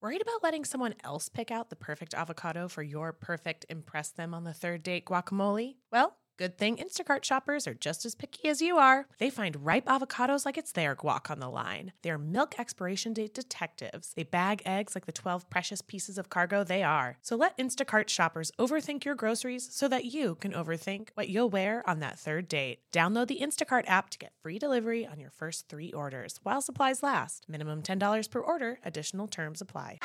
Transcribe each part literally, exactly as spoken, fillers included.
Worried about letting someone else pick out the perfect avocado for your perfect impress them on the third date guacamole? Well, good thing Instacart shoppers are just as picky as you are. They find ripe avocados like it's their guac on the line. They're milk expiration date detectives. They bag eggs like the twelve precious pieces of cargo they are. So let Instacart shoppers overthink your groceries so that you can overthink what you'll wear on that third date. Download the Instacart app to get free delivery on your first three orders while supplies last. Minimum ten dollars per order. Additional terms apply.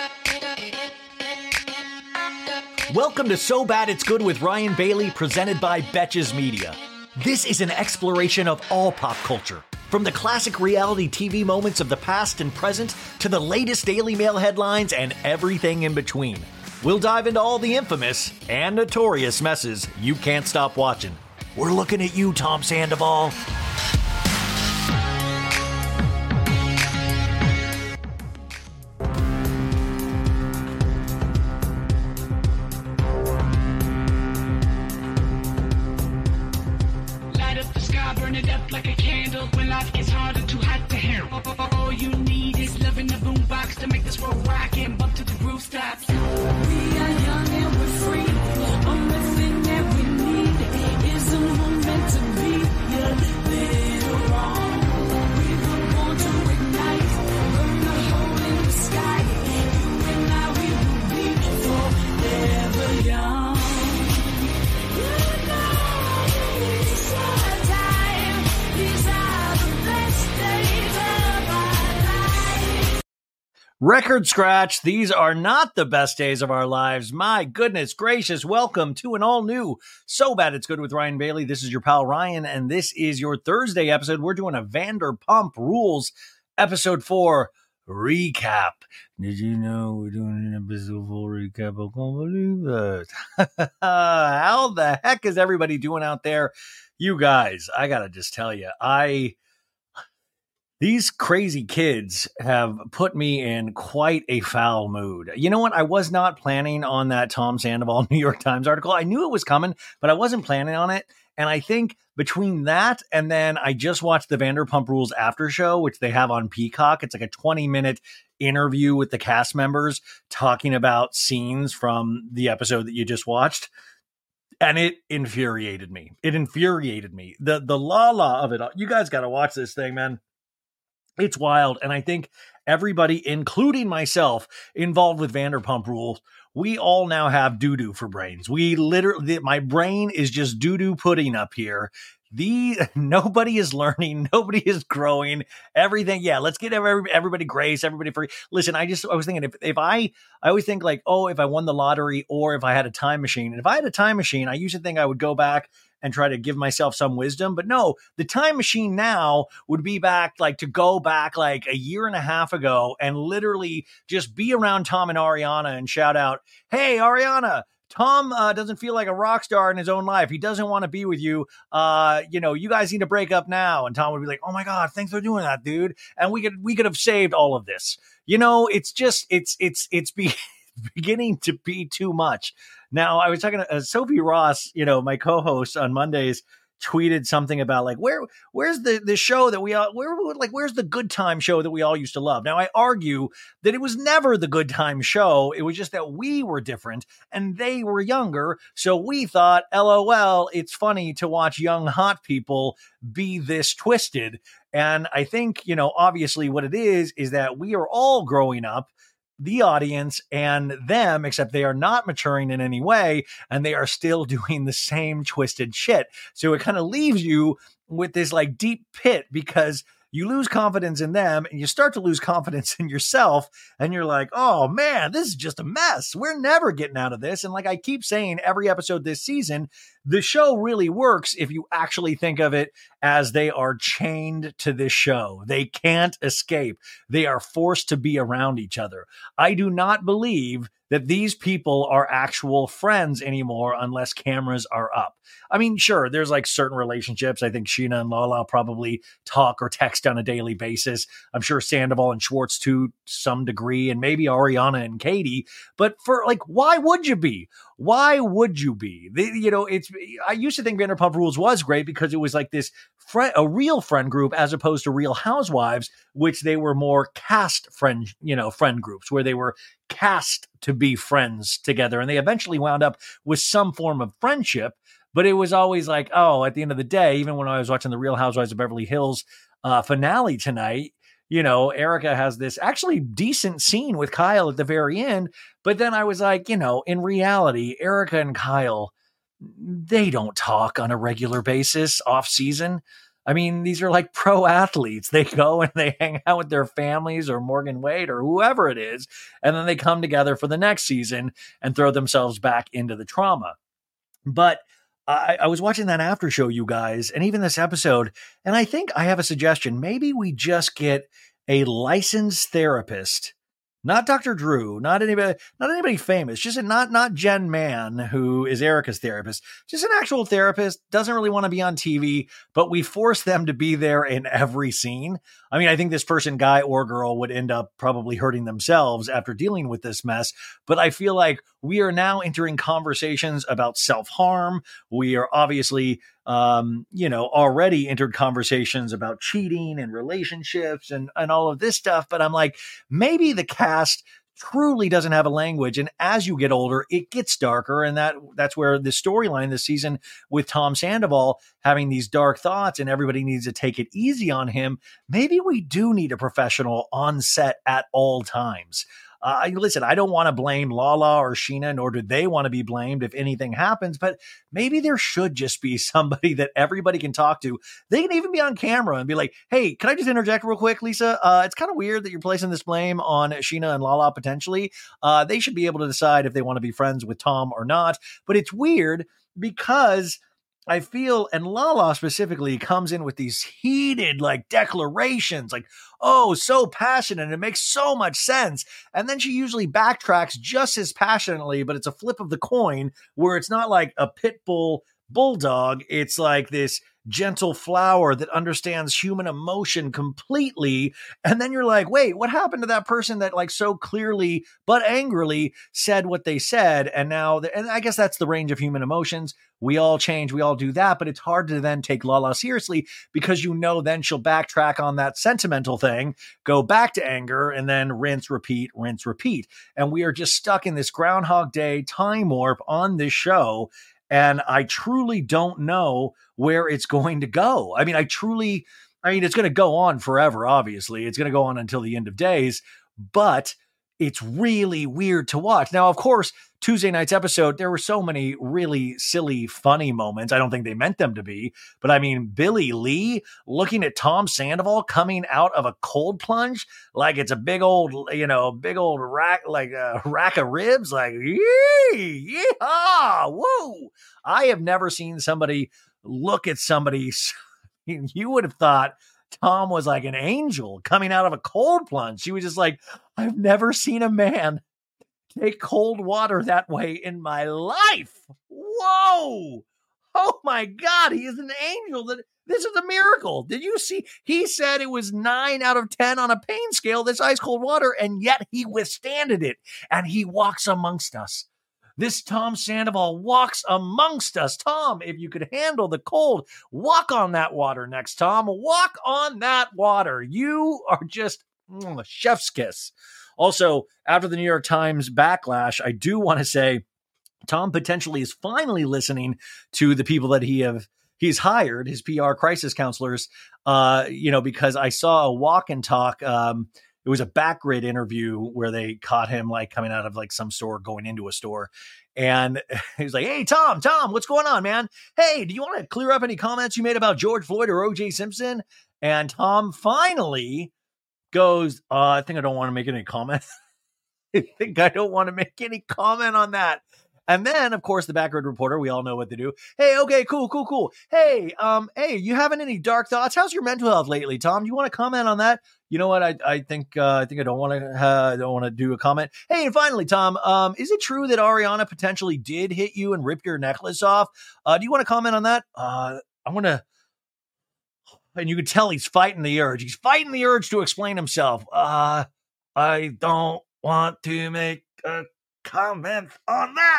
Welcome to So Bad It's Good with Ryan Bailey, presented by Betches Media. This is an exploration of all pop culture, from the classic reality T V moments of the past and present to the latest Daily Mail headlines and everything in between. We'll dive into all the infamous and notorious messes you can't stop watching. We're looking at you, Tom Sandoval. Record scratch. These are not the best days of our lives. My goodness gracious. Welcome to an all new So Bad It's Good with Ryan Bailey. This is your pal Ryan, and this is your Thursday episode. We're doing a Vanderpump Rules episode four recap. Did you know we're doing an episode four recap? I can't believe that. How the heck is everybody doing out there? You guys, I gotta just tell you, I... These crazy kids have put me in quite a foul mood. You know what? I was not planning on that Tom Sandoval New York Times article. I knew it was coming, but I wasn't planning on it. And I think between that and then I just watched the Vanderpump Rules after show, which they have on Peacock. It's like a twenty minute interview with the cast members talking about scenes from the episode that you just watched. And it infuriated me. It infuriated me. The, the la la of it all. You guys got to watch this thing, man. It's wild. And I think everybody, including myself, involved with Vanderpump Rules, we all now have doo-doo for brains. We literally, my brain is just doo-doo pudding up here. The nobody is learning. Nobody is growing. Everything. Yeah. Let's get every, everybody grace, everybody free. Listen, I just, I was thinking if, if I, I always think like, oh, if I won the lottery or if I had a time machine, and if I had a time machine, I used to think I would go back and try to give myself some wisdom. But no, the time machine now would be back, like to go back like a year and a half ago and literally just be around Tom and Ariana and shout out, hey, Ariana, Tom uh, doesn't feel like a rock star in his own life. He doesn't want to be with you. Uh, you know, you guys need to break up now. And Tom would be like, oh my God, thanks for doing that, dude. And we could, we could have saved all of this. You know, it's just, it's, it's, it's be beginning to be too much. Now, I was talking to uh, Sophie Ross, you know, my co-host on Mondays, tweeted something about like, where, where's the, the show that we all, where, like, where's the Good Time show that we all used to love? Now, I argue that it was never the Good Time show. It was just that we were different and they were younger. So we thought, LOL, it's funny to watch young, hot people be this twisted. And I think, you know, obviously what it is, is that we are all growing up, the audience and them, except they are not maturing in any way and they are still doing the same twisted shit. So it kind of leaves you with this like deep pit because you lose confidence in them and you start to lose confidence in yourself. And you're like, oh man, this is just a mess. We're never getting out of this. And like I keep saying every episode this season, the show really works if you actually think of it as they are chained to this show. They can't escape. They are forced to be around each other. I do not believe that these people are actual friends anymore unless cameras are up. I mean, sure, there's like certain relationships. I think Scheana and Lala probably talk or text on a daily basis. I'm sure Sandoval and Schwartz to some degree, and maybe Ariana and Katie. But for like, why would you be? Why would you be? The, you know, it's. I used to think Vanderpump Rules was great because it was like this friend, a real friend group, as opposed to Real Housewives, which they were more cast friend, you know, friend groups where they were cast to be friends together, and they eventually wound up with some form of friendship. But it was always like, oh, at the end of the day, even when I was watching the Real Housewives of Beverly Hills uh, finale tonight, you know, Erica has this actually decent scene with Kyle at the very end. But then I was like, you know, in reality, Erica and Kyle, they don't talk on a regular basis off season. I mean, these are like pro athletes. They go and they hang out with their families or Morgan Wade or whoever it is. And then they come together for the next season and throw themselves back into the trauma. But I, I was watching that after show, you guys, and even this episode, and I think I have a suggestion. Maybe we just get a licensed therapist, not Doctor Drew, not anybody, not anybody famous, just a, not not Jen Mann, who is Erica's therapist, just an actual therapist, doesn't really want to be on T V, but we force them to be there in every scene. I mean, I think this person, guy or girl, would end up probably hurting themselves after dealing with this mess. But I feel like we are now entering conversations about self-harm. We are obviously, um, you know, already entered conversations about cheating and relationships and, and all of this stuff. But I'm like, maybe the cast truly doesn't have a language. And as you get older, it gets darker. And that that's where the storyline this season with Tom Sandoval having these dark thoughts and everybody needs to take it easy on him. Maybe we do need a professional on set at all times. Uh, listen, I don't want to blame Lala or Scheana, nor do they want to be blamed if anything happens, but maybe there should just be somebody that everybody can talk to. They can even be on camera and be like, hey, can I just interject real quick, Lisa? Uh, it's kind of weird that you're placing this blame on Scheana and Lala potentially. Uh, they should be able to decide if they want to be friends with Tom or not. But it's weird because I feel, and Lala specifically comes in with these heated like declarations, like, oh, so passionate. It makes so much sense. And then she usually backtracks just as passionately, but it's a flip of the coin where it's not like a pit bull bulldog. It's like this gentle flower that understands human emotion completely. And then you're like, wait, what happened to that person that like so clearly, but angrily said what they said? And now, and I guess that's the range of human emotions. We all change. We all do that. But it's hard to then take Lala seriously because, you know, then she'll backtrack on that sentimental thing, go back to anger, and then rinse, repeat, rinse, repeat. And we are just stuck in this Groundhog Day time warp on this show. And I truly don't know where it's going to go. I mean, I truly, I mean, it's going to go on forever, obviously. It's going to go on until the end of days, but it's really weird to watch. Now, of course, Tuesday night's episode, there were so many really silly, funny moments. I don't think they meant them to be, but I mean, Billy Lee looking at Tom Sandoval coming out of a cold plunge like it's a big old, you know, big old rack, like a rack of ribs, like, yee, yeehaw, woo. I have never seen somebody look at somebody. You would have thought Tom was like an angel coming out of a cold plunge. She was just like, I've never seen a man take cold water that way in my life. Whoa. Oh my God. He is an angel. That This is a miracle. Did you see? He said it was nine out of ten on a pain scale, this ice cold water, and yet he withstanded it. And he walks amongst us. This Tom Sandoval walks amongst us. Tom, if you could handle the cold, walk on that water next, Tom. Walk on that water. You are just mm, chef's kiss. Also, after the New York Times backlash, I do want to say Tom potentially is finally listening to the people that he have he's hired, his P R crisis counselors, uh, you know, because I saw a walk and talk. Um, It was a Backgrid interview where they caught him like coming out of like some store, going into a store. And he's like, hey, Tom, Tom, what's going on, man? Hey, do you want to clear up any comments you made about George Floyd or O J Simpson? And Tom finally goes, uh, I think I don't want to make any comment. I think I don't want to make any comment on that. And then, of course, the Backward Reporter, we all know what to do. Hey, okay, cool, cool, cool. Hey, um, hey, you having any dark thoughts? How's your mental health lately, Tom? Do you want to comment on that? You know what? I I think uh, I think I don't want to uh, I don't want to do a comment. Hey, and finally, Tom, um, is it true that Ariana potentially did hit you and rip your necklace off? Uh, do you want to comment on that? Uh, I want to. And you can tell he's fighting the urge. He's fighting the urge to explain himself. Uh, I don't want to make a comment on that.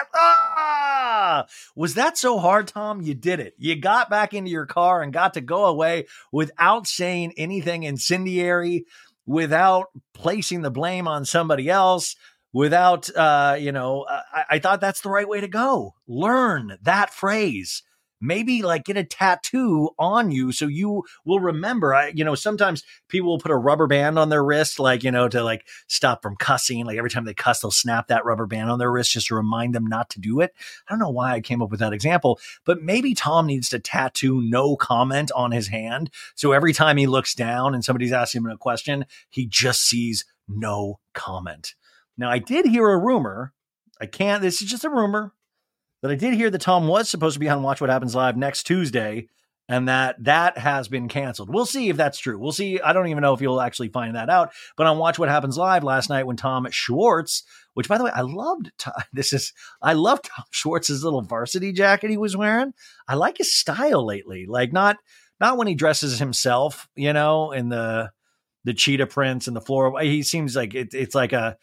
Ah! Was that so hard, Tom? You did it. You got back into your car and got to go away without saying anything incendiary, without placing the blame on somebody else, without, uh, you know, I, I thought that's the right way to go. Learn that phrase. Maybe like get a tattoo on you so you will remember. I, you know, sometimes people will put a rubber band on their wrist, like, you know, to like stop from cussing. Like every time they cuss, they'll snap that rubber band on their wrist just to remind them not to do it. I don't know why I came up with that example, but maybe Tom needs to tattoo no comment on his hand. So every time he looks down and somebody's asking him a question, he just sees no comment. Now, I did hear a rumor. I can't, this is just a rumor. But I did hear that Tom was supposed to be on Watch What Happens Live next Tuesday, and that that has been canceled. We'll see if that's true. We'll see. I don't even know if you'll actually find that out. But on Watch What Happens Live last night, when Tom Schwartz, which by the way, I loved. This is I love Tom Schwartz's little varsity jacket he was wearing. I like his style lately. Like not not when he dresses himself, you know, in the the cheetah prints and the floral. He seems like it, it's like a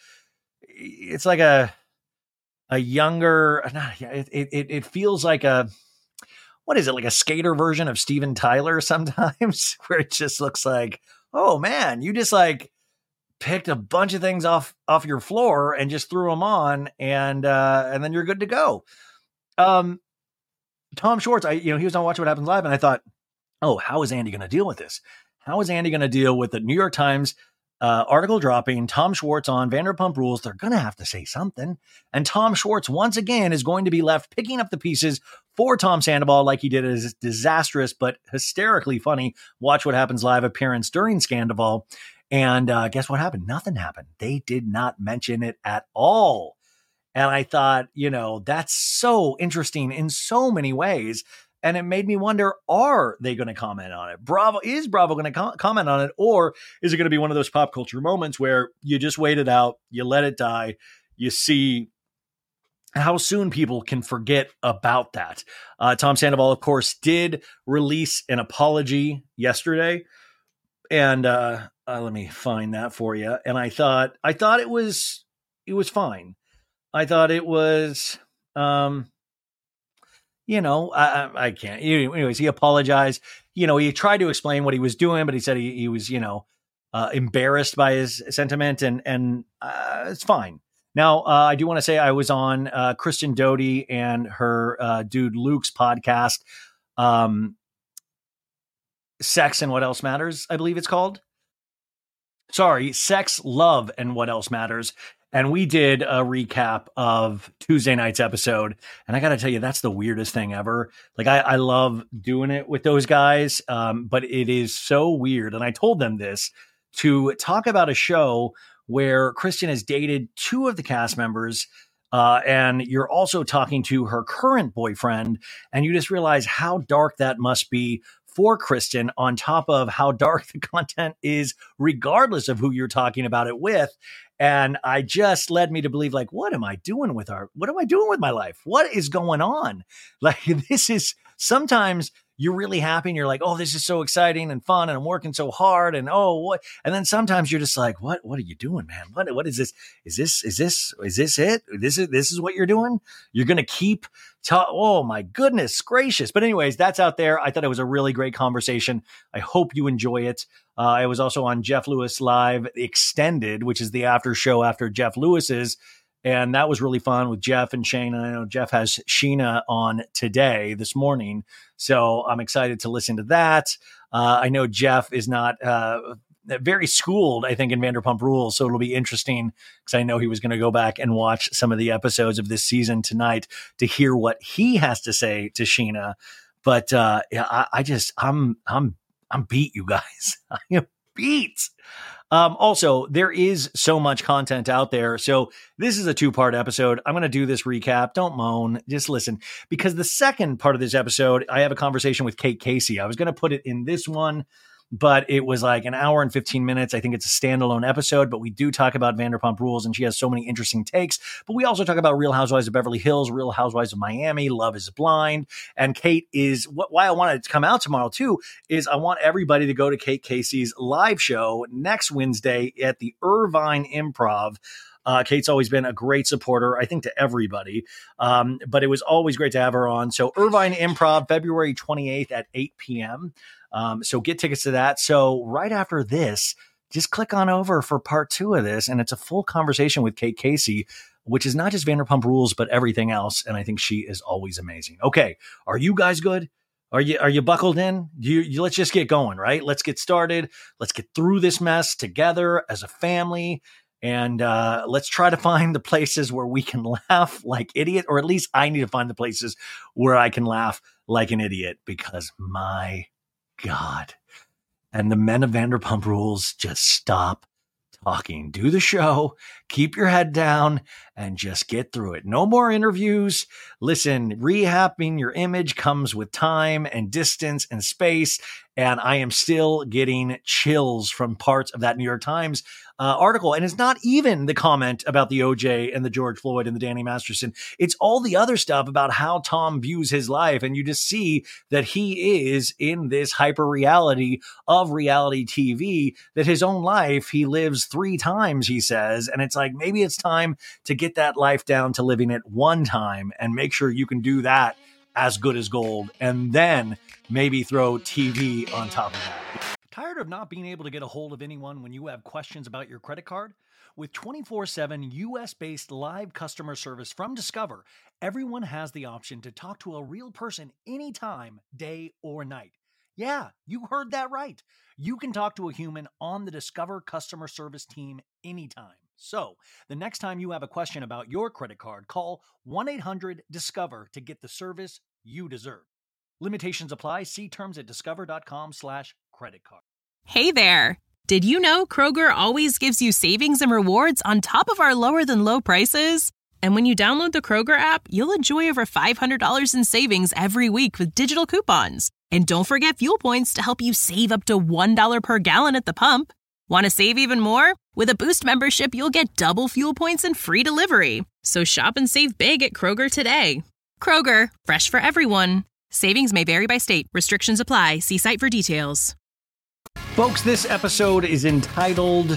it's like a. A younger, it, it it feels like a, what is it, like a skater version of Steven Tyler sometimes, where it just looks like, oh man, you just like picked a bunch of things off off your floor and just threw them on, and uh, and then you're good to go. Um, Tom Schwartz, I you know he was on Watch What Happens Live, and I thought, oh, how is Andy going to deal with this? How is Andy going to deal with the New York Times Uh, article dropping, Tom Schwartz on Vanderpump Rules? They're going to have to say something. And Tom Schwartz, once again, is going to be left picking up the pieces for Tom Sandoval, like he did his disastrous but hysterically funny Watch What Happens Live appearance during Scandoval. And uh, guess what happened? Nothing happened. They did not mention it at all. And I thought, you know, that's so interesting in so many ways. And it made me wonder, are they going to comment on it? Bravo, is Bravo going to com- comment on it? Or is it going to be one of those pop culture moments where you just wait it out, you let it die, you see how soon people can forget about that? Uh, Tom Sandoval, of course, did release an apology yesterday. And uh, uh, let me find that for you. And I thought, I thought it was, it was fine. I thought it was, um, You know, I, I can't. Anyways, he apologized. You know, he tried to explain what he was doing, but he said he, he was, you know, uh, embarrassed by his sentiment, and and uh, it's fine. Now, uh, I do want to say I was on uh, Kristen Doty and her uh, dude Luke's podcast, um, Sex and What Else Matters, I believe it's called. Sorry, Sex, Love, and What Else Matters. And we did a recap of Tuesday night's episode. And I got to tell you, that's the weirdest thing ever. Like, I, I love doing it with those guys, um, but it is so weird. And I told them this to talk about a show where Kristen has dated two of the cast members. Uh, and you're also talking to her current boyfriend. And you just realize how dark that must be for Kristen, on top of how dark the content is, regardless of who you're talking about it with. And I just led me to believe, like, what am I doing with our, what am I doing with my life? What is going on? Like, this is, sometimes you're really happy and you're like, oh, this is so exciting and fun and I'm working so hard and oh, what? And then sometimes you're just like, what, what are you doing, man? What, what is this? Is this, is this, is this it? This is, this is what you're doing? You're going to keep, ta- oh my goodness gracious. But anyways, that's out there. I thought it was a really great conversation. I hope you enjoy it. Uh, I was also on Jeff Lewis Live Extended, which is the after show after Jeff Lewis's. And that was really fun with Jeff and Shane. And I know Jeff has Sheena on today, this morning. So I'm excited to listen to that. Uh, I know Jeff is not uh, very schooled, I think, in Vanderpump Rules. So it'll be interesting because I know he was going to go back and watch some of the episodes of this season tonight to hear what he has to say to Sheena. But uh, yeah, I, I just, I'm, I'm, I'm beat, you guys. I am beat. Um, also, there is so much content out there. So this is a two-part episode. I'm going to do this recap. Don't moan. Just listen. Because the second part of this episode, I have a conversation with Kate Casey. I was going to put it in this one, but it was like an hour and fifteen minutes. I think it's a standalone episode, but we do talk about Vanderpump Rules, and she has so many interesting takes. But we also talk about Real Housewives of Beverly Hills, Real Housewives of Miami, Love is Blind. And Kate is, what, why I wanted it to come out tomorrow too, is I want everybody to go to Kate Casey's live show next Wednesday at the Irvine Improv. Uh, Kate's always been a great supporter, I think, to everybody. Um, but it was always great to have her on. So Irvine Improv, February twenty-eighth at eight p.m. Um, so get tickets to that. So right after this, just click on over for part two of this. And it's a full conversation with Kate Casey, which is not just Vanderpump Rules, but everything else. And I think she is always amazing. Okay. Are you guys good? Are you, are you buckled in? You, you, let's just get going, right? Let's get started. Let's get through this mess together as a family. And uh, let's try to find the places where we can laugh like idiot, or at least I need to find the places where I can laugh like an idiot, because my God. And the men of Vanderpump Rules, just stop talking. Do the show, keep your head down, and just get through it. No more interviews. Listen, rehabbing your image comes with time and distance and space. And I am still getting chills from parts of that New York Times uh, article. And it's not even the comment about the O J and the George Floyd and the Danny Masterson. It's all the other stuff about how Tom views his life. And you just see that he is in this hyper reality of reality T V, that his own life, he lives three times, he says. And it's like, maybe it's time to get that life down to living it one time and make sure you can do that as good as gold. And then maybe throw T V on top of that. Tired of not being able to get a hold of anyone when you have questions about your credit card? With twenty-four seven U S-based live customer service from Discover, everyone has the option to talk to a real person anytime, day or night. Yeah, you heard that right. You can talk to a human on the Discover customer service team anytime. So, the next time you have a question about your credit card, call one eight hundred discover to get the service you deserve. Limitations apply. See terms at discover.com slash credit card. Hey there. Did you know Kroger always gives you savings and rewards on top of our lower than low prices? And when you download the Kroger app, you'll enjoy over five hundred dollars in savings every week with digital coupons. And don't forget fuel points to help you save up to one dollar per gallon at the pump. Want to save even more? With a Boost membership, you'll get double fuel points and free delivery. So shop and save big at Kroger today. Kroger, fresh for everyone. Savings may vary by state. Restrictions apply. See site for details. Folks, this episode is entitled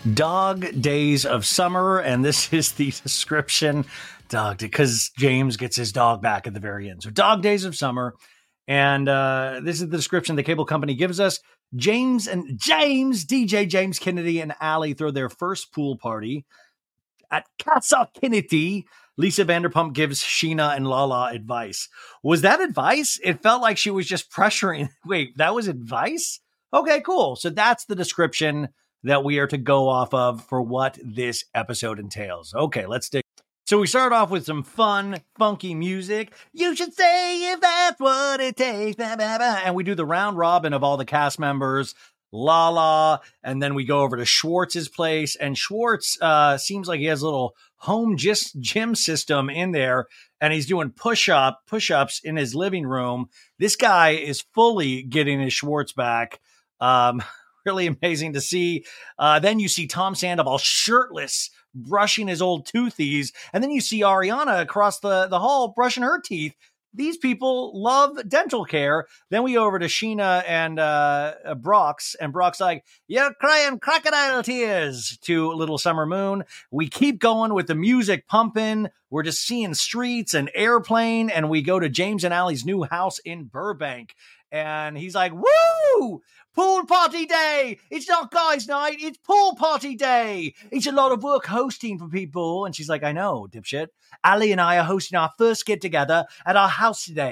Dog Days of Summer, and this is the description. Dog, because James gets his dog back at the very end. So Dog Days of Summer. And uh, this is the description the cable company gives us. James and James, D J James Kennedy and Allie throw their first pool party at Casa Kennedy. Lisa Vanderpump gives Sheena and Lala advice. Was that advice? It felt like she was just pressuring. Wait, that was advice? Okay, cool. So that's the description that we are to go off of for what this episode entails. Okay, let's dig. So we start off with some fun, funky music. You should say if that's what it takes. Blah, blah, blah. And we do the round robin of all the cast members. Lala, and then we go over to Schwartz's place, and Schwartz uh, seems like he has a little home gis- gym system in there, and he's doing push-up, push-ups in his living room. This guy is fully getting his Schwartz back. Um, really amazing to see. Uh, then you see Tom Sandoval shirtless, brushing his old toothies, and then you see Ariana across the, the hall brushing her teeth. These people love dental care. Then we go over to Sheena and uh, Brox, and Brock's like, "You're crying crocodile tears," to Little Summer Moon. We keep going with the music pumping. We're just seeing streets and airplane, and we go to James and Allie's new house in Burbank. And he's like, "Woo! Pool party day! It's not guys' night, it's pool party day! It's a lot of work hosting for people." And she's like, "I know, dipshit. Allie and I are hosting our first get-together at our house today.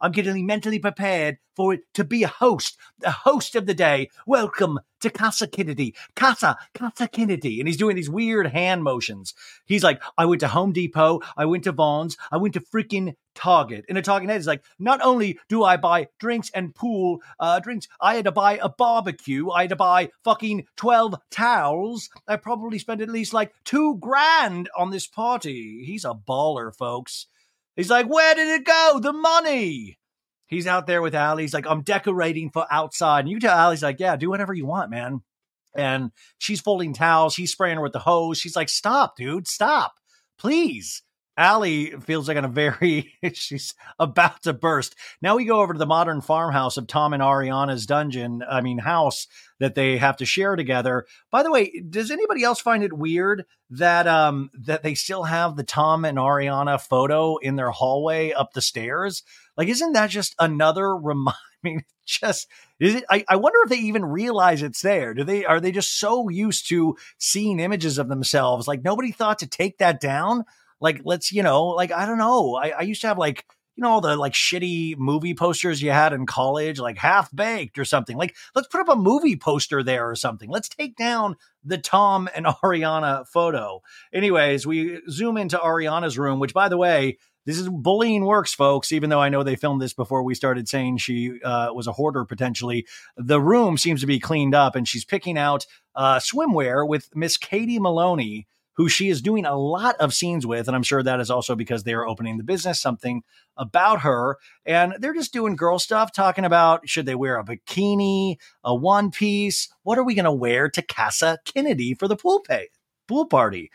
I'm getting mentally prepared for it to be a host, the host of the day. Welcome to Casa Kennedy, Casa, Casa Kennedy. And he's doing these weird hand motions. He's like, I went to Home Depot, I went to Vaughn's, I went to freaking Target. And a talking head is like, not only do I buy drinks and pool uh, drinks, I had to buy a barbecue, I had to buy fucking twelve towels. I probably spent at least like two grand on this party. He's a baller, folks. He's like, where did it go? The money. He's out there with Allie. He's like, I'm decorating for outside. And you tell Allie's like, yeah, do whatever you want, man. And she's folding towels. He's spraying her with the hose. She's like, stop, dude, stop, please. Allie feels like in a very, she's about to burst. Now we go over to the modern farmhouse of Tom and Ariana's dungeon, I mean, house that they have to share together. By the way, does anybody else find it weird that um that they still have the Tom and Ariana photo in their hallway up the stairs? Like, isn't that just another reminder? I mean, just is it? I, I wonder if they even realize it's there. Do they? Are they just so used to seeing images of themselves? Like, nobody thought to take that down. Like, let's, you know, like, I don't know. I, I used to have like, you know, all the like shitty movie posters you had in college, like Half Baked or something. Like, let's put up a movie poster there or something. Let's take down the Tom and Ariana photo. Anyways, we zoom into Ariana's room, which, by the way, this is bullying works, folks, even though I know they filmed this before we started saying she uh, was a hoarder potentially. The room seems to be cleaned up, and she's picking out uh, swimwear with Miss Katie Maloney, who she is doing a lot of scenes with. And I'm sure that is also because they are opening the business, something about her. And they're just doing girl stuff, talking about, should they wear a bikini, a one piece? What are we going to wear to Casa Kennedy for the pool pay, pool party?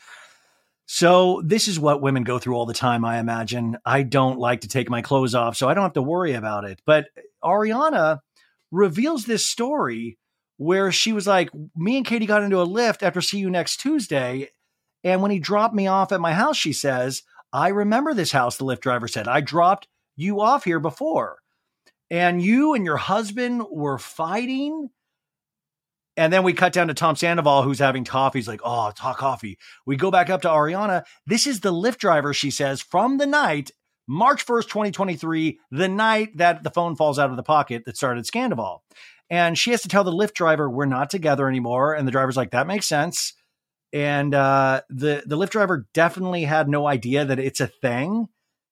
So this is what women go through all the time, I imagine. I don't like to take my clothes off, so I don't have to worry about it. But Ariana reveals this story where she was like, me and Katie got into a lift after See You Next Tuesday. And when he dropped me off at my house, she says, I remember this house, the Lyft driver said. I dropped you off here before. And you and your husband were fighting. And then we cut down to Tom Sandoval, who's having coffee. He's like, oh, it's hot coffee. We go back up to Ariana. This is the Lyft driver, she says, from the night, March first, twenty twenty-three, the night that the phone falls out of the pocket that started Scandoval. And she has to tell the Lyft driver, we're not together anymore. And the driver's like, that makes sense. And uh, the, the Lyft driver definitely had no idea that it's a thing.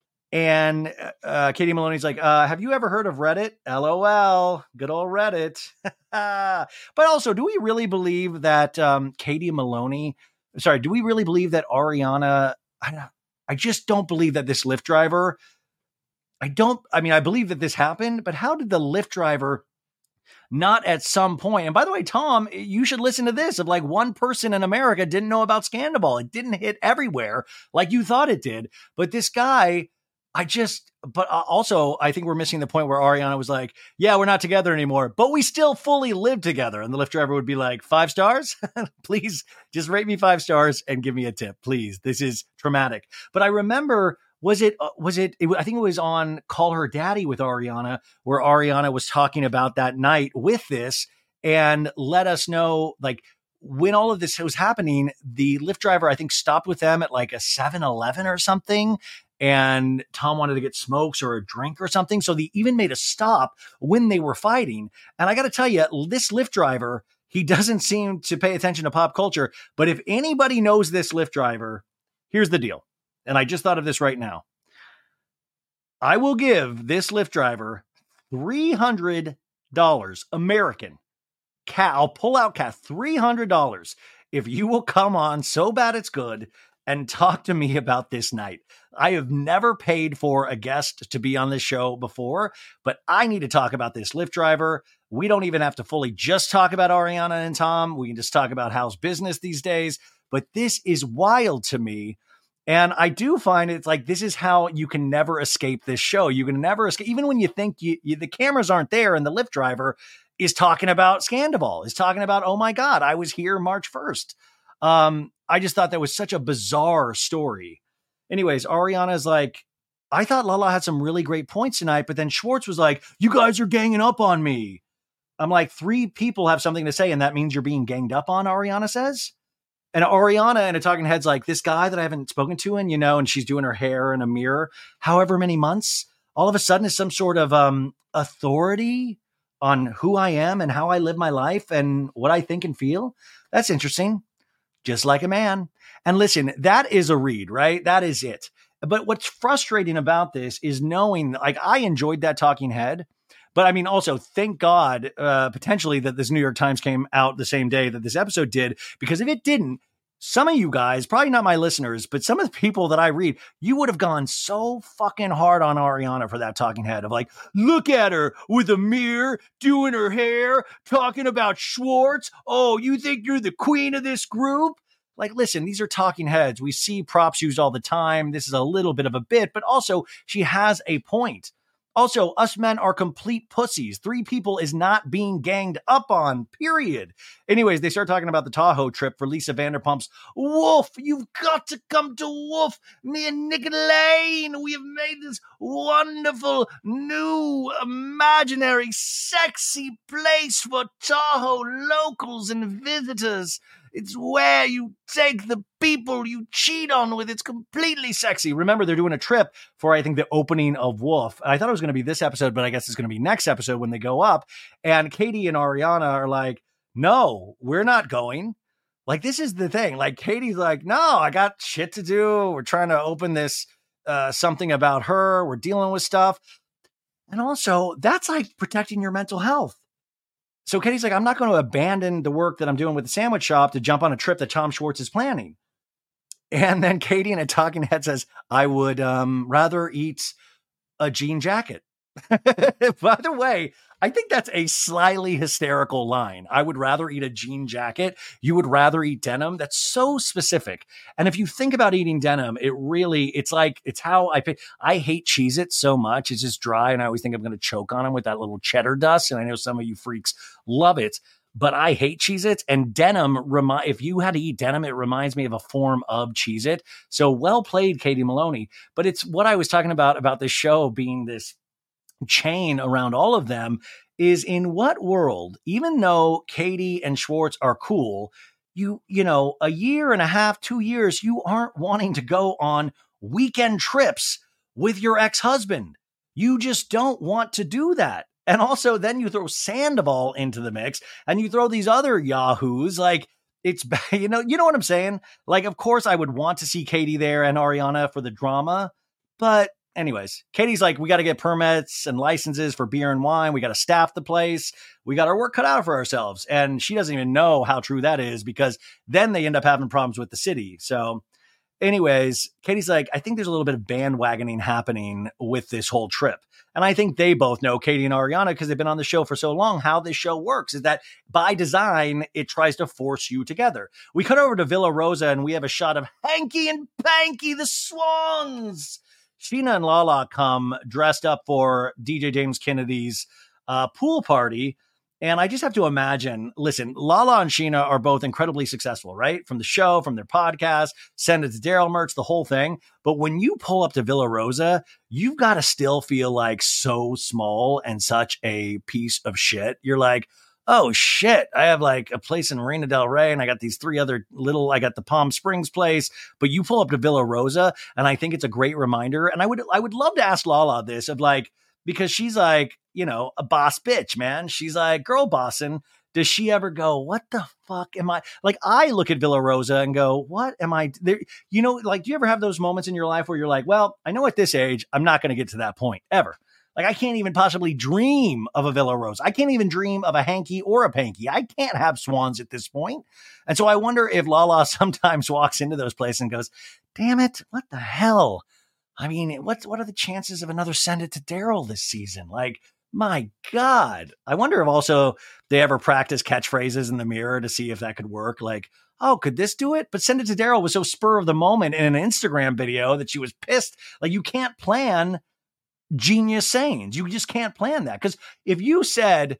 And uh, Katie Maloney's like, uh, have you ever heard of Reddit? L O L, good old Reddit. But also, do we really believe that um, Katie Maloney, sorry, do we really believe that Ariana, I, I just don't believe that this Lyft driver, I don't, I mean, I believe that this happened, but how did the Lyft driver not at some point? And by the way, Tom, you should listen to this. Of like one person in America didn't know about Scandoval. It didn't hit everywhere like you thought it did. But this guy, I just, but also I think we're missing the point where Ariana was like, yeah, we're not together anymore, but we still fully live together. And the Lyft driver would be like, five stars, please just rate me five stars and give me a tip, please. This is traumatic. But I remember, was it, was it, it I think it was on Call Her Daddy with Ariana, where Ariana was talking about that night with this and let us know, like, when all of this was happening, the Lyft driver, I think, stopped with them at like a seven eleven or something. And Tom wanted to get smokes or a drink or something. So they even made a stop when they were fighting. And I got to tell you, this Lyft driver, he doesn't seem to pay attention to pop culture. But if anybody knows this Lyft driver, here's the deal. And I just thought of this right now. I will give this Lyft driver three hundred dollars American. Cat, I'll pull out cat three hundred dollars if you will come on So Bad It's Good and talk to me about this night. I have never paid for a guest to be on this show before, but I need to talk about this Lyft driver. We don't even have to fully just talk about Ariana and Tom. We can just talk about how's business these days. But this is wild to me. And I do find it's like, this is how you can never escape this show. You can never escape, even when you think you, you, the cameras aren't there and the Lyft driver is talking about Scandoval, is talking about, oh my God, I was here March first. Um, I just thought that was such a bizarre story. Anyways, Ariana's like, I thought Lala had some really great points tonight, but then Schwartz was like, you guys are ganging up on me. I'm like, three people have something to say, and that means you're being ganged up on, Ariana says. And Ariana and a talking head's like, this guy that I haven't spoken to in, you know, and she's doing her hair in a mirror, however many months. all of a sudden is some sort of um, authority on who I am and how I live my life and what I think and feel. That's interesting. Just like a man. And listen, that is a read, right? That is it. But what's frustrating about this is knowing, like, I enjoyed that talking head. But I mean, also, thank God, uh, potentially, that this New York Times came out the same day that this episode did, because if it didn't, some of you guys, probably not my listeners, but some of the people that I read, you would have gone so fucking hard on Ariana for that talking head of like, look at her with a mirror, doing her hair, talking about Schwartz. Oh, you think you're the queen of this group? Like, listen, these are talking heads. We see props used all the time. This is a little bit of a bit, but also she has a point. Also, us men are complete pussies. Three people is not being ganged up on, period. Anyways, they start talking about the Tahoe trip for Lisa Vanderpump's Wolf. You've got to come to Wolf. Me and Nick Lane, we have made this wonderful, new, imaginary, sexy place for Tahoe locals and visitors. It's where you take the people you cheat on with. It's completely sexy. Remember, they're doing a trip for, I think, the opening of Wolf. I thought it was going to be this episode, but I guess it's going to be next episode when they go up. And Katie and Ariana are like, no, we're not going. Like, this is the thing. Like, Katie's like, no, I got shit to do. We're trying to open this, uh, something about her. We're dealing with stuff. And also, that's like protecting your mental health. So Katie's like, I'm not going to abandon the work that I'm doing with the sandwich shop to jump on a trip that Tom Schwartz is planning. And then Katie in a talking head says, I would um, rather eat a jean jacket. By the way, I think that's a slyly hysterical line. I would rather eat a jean jacket. You would rather eat denim. That's so specific. And if you think about eating denim, it really, it's like, it's how I pick. I hate Cheez-Its so much. It's just dry. And I always think I'm going to choke on them with that little cheddar dust. And I know some of you freaks love it, but I hate Cheez-Its, and denim. Remi- if you had to eat denim, it reminds me of a form of Cheez-It. So well played, Katie Maloney. But it's what I was talking about, about this show being this chain around all of them, is in what world, even though Katie and Schwartz are cool, you, you know, a year and a half, two years, you aren't wanting to go on weekend trips with your ex-husband. You just don't want to do that. And also then you throw Sandoval into the mix and you throw these other yahoos. Like, it's, you know, you know what I'm saying? Like, of course I would want to see Katie there and Ariana for the drama, but anyways, Katie's like, we got to get permits and licenses for beer and wine. We got to staff the place. We got our work cut out for ourselves. And she doesn't even know how true that is, because then they end up having problems with the city. So anyways, Katie's like, I think there's a little bit of bandwagoning happening with this whole trip. And I think they both know, Katie and Ariana, because they've been on the show for so long, how this show works is that by design, it tries to force you together. We cut over to Villa Rosa and we have a shot of Hanky and Panky, the Swans. Sheena and Lala come dressed up for D J James Kennedy's uh, pool party. And I just have to imagine, listen, Lala and Sheena are both incredibly successful, right? From the show, from their podcast, Send It to Daryl merch, the whole thing. But when you pull up to Villa Rosa, you've got to still feel like so small and such a piece of shit. You're like, oh shit, I have like a place in Marina Del Rey and I got these three other little, I got the Palm Springs place, but you pull up to Villa Rosa and I think it's a great reminder. And I would, I would love to ask Lala this of like, because she's like, you know, a boss bitch, man. She's like girl bossing. Does she ever go, what the fuck am I? Like, I look at Villa Rosa and go, what am I there? You know, like, do you ever have those moments in your life where you're like, well, I know at this age, I'm not going to get to that point ever. Like, I can't even possibly dream of a Villa Rosa. I can't even dream of a Hanky or a Panky. I can't have swans at this point. And so I wonder if Lala sometimes walks into those places and goes, damn it, what the hell? I mean, what, what are the chances of another Send It to Daryl this season? Like, my God. I wonder if also they ever practice catchphrases in the mirror to see if that could work. Like, oh, could this do it? But Send It to Daryl was so spur of the moment in an Instagram video that she was pissed. Like, you can't plan genius sayings. You just can't plan that. Because if you said,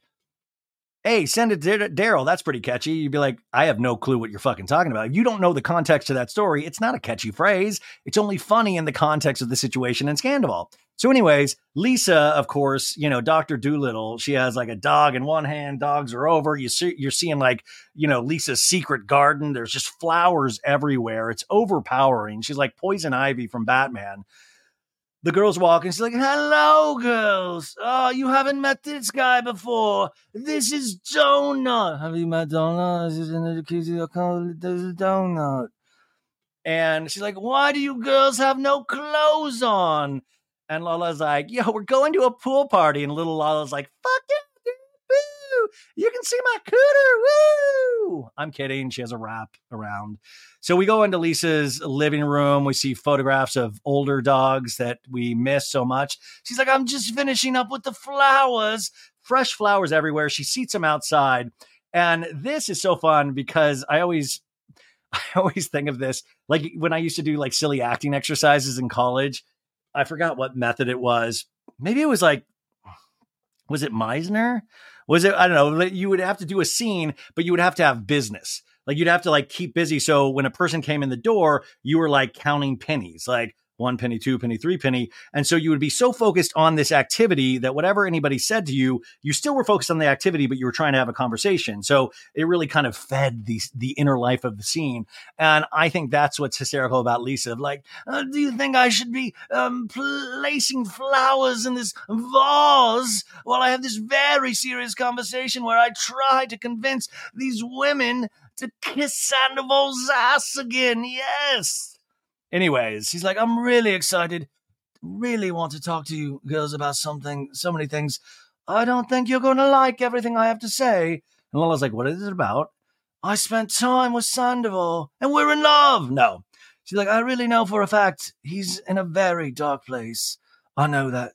hey, send it to Daryl, that's pretty catchy, you'd be like, I have no clue what you're fucking talking about. If you don't know the context to that story, it's not a catchy phrase. It's only funny in the context of the situation in Scandival. So anyways, Lisa, of course, you know, Doctor Doolittle, she has like a dog in one hand, dogs are over. You see, you're seeing like, you know, Lisa's secret garden. There's just flowers everywhere. It's overpowering. She's like Poison Ivy from Batman. the girls walk and she's like, hello, girls. Oh, you haven't met this guy before. This is Donut. Have you met Donut? This is a Donut. And she's like, why do you girls have no clothes on? And Lala's like, yo, we're going to a pool party. And little Lala's like, fuck yeah, dude, woo. You can see my cooter, woo. I'm kidding. She has a wrap around. So we go into Lisa's living room. We see photographs of older dogs that we miss so much. She's like, I'm just finishing up with the flowers. Fresh flowers everywhere. She seats them outside. And this is so fun because I always... I always think of this, like when I used to do like silly acting exercises in college. I forgot what method it was. Maybe it was like, was it Meisner? Was it, I don't know, you would have to do a scene, but you would have to have business. Like you'd have to like keep busy. So when a person came in the door, you were like counting pennies, like one penny, two penny, three penny. And so you would be so focused on this activity that whatever anybody said to you, you still were focused on the activity, but you were trying to have a conversation. So it really kind of fed the, the inner life of the scene. And I think that's what's hysterical about Lisa. Like, uh, do you think I should be um, placing flowers in this vase while I have this very serious conversation where I try to convince these women to kiss Sandoval's ass again? Yes. Anyways, he's like, I'm really excited. Really want to talk to you girls about something, so many things. I don't think you're going to like everything I have to say. And Lala's like, what is it about? I spent time with Sandoval and we're in love. No. She's like, I really know for a fact he's in a very dark place. I know that.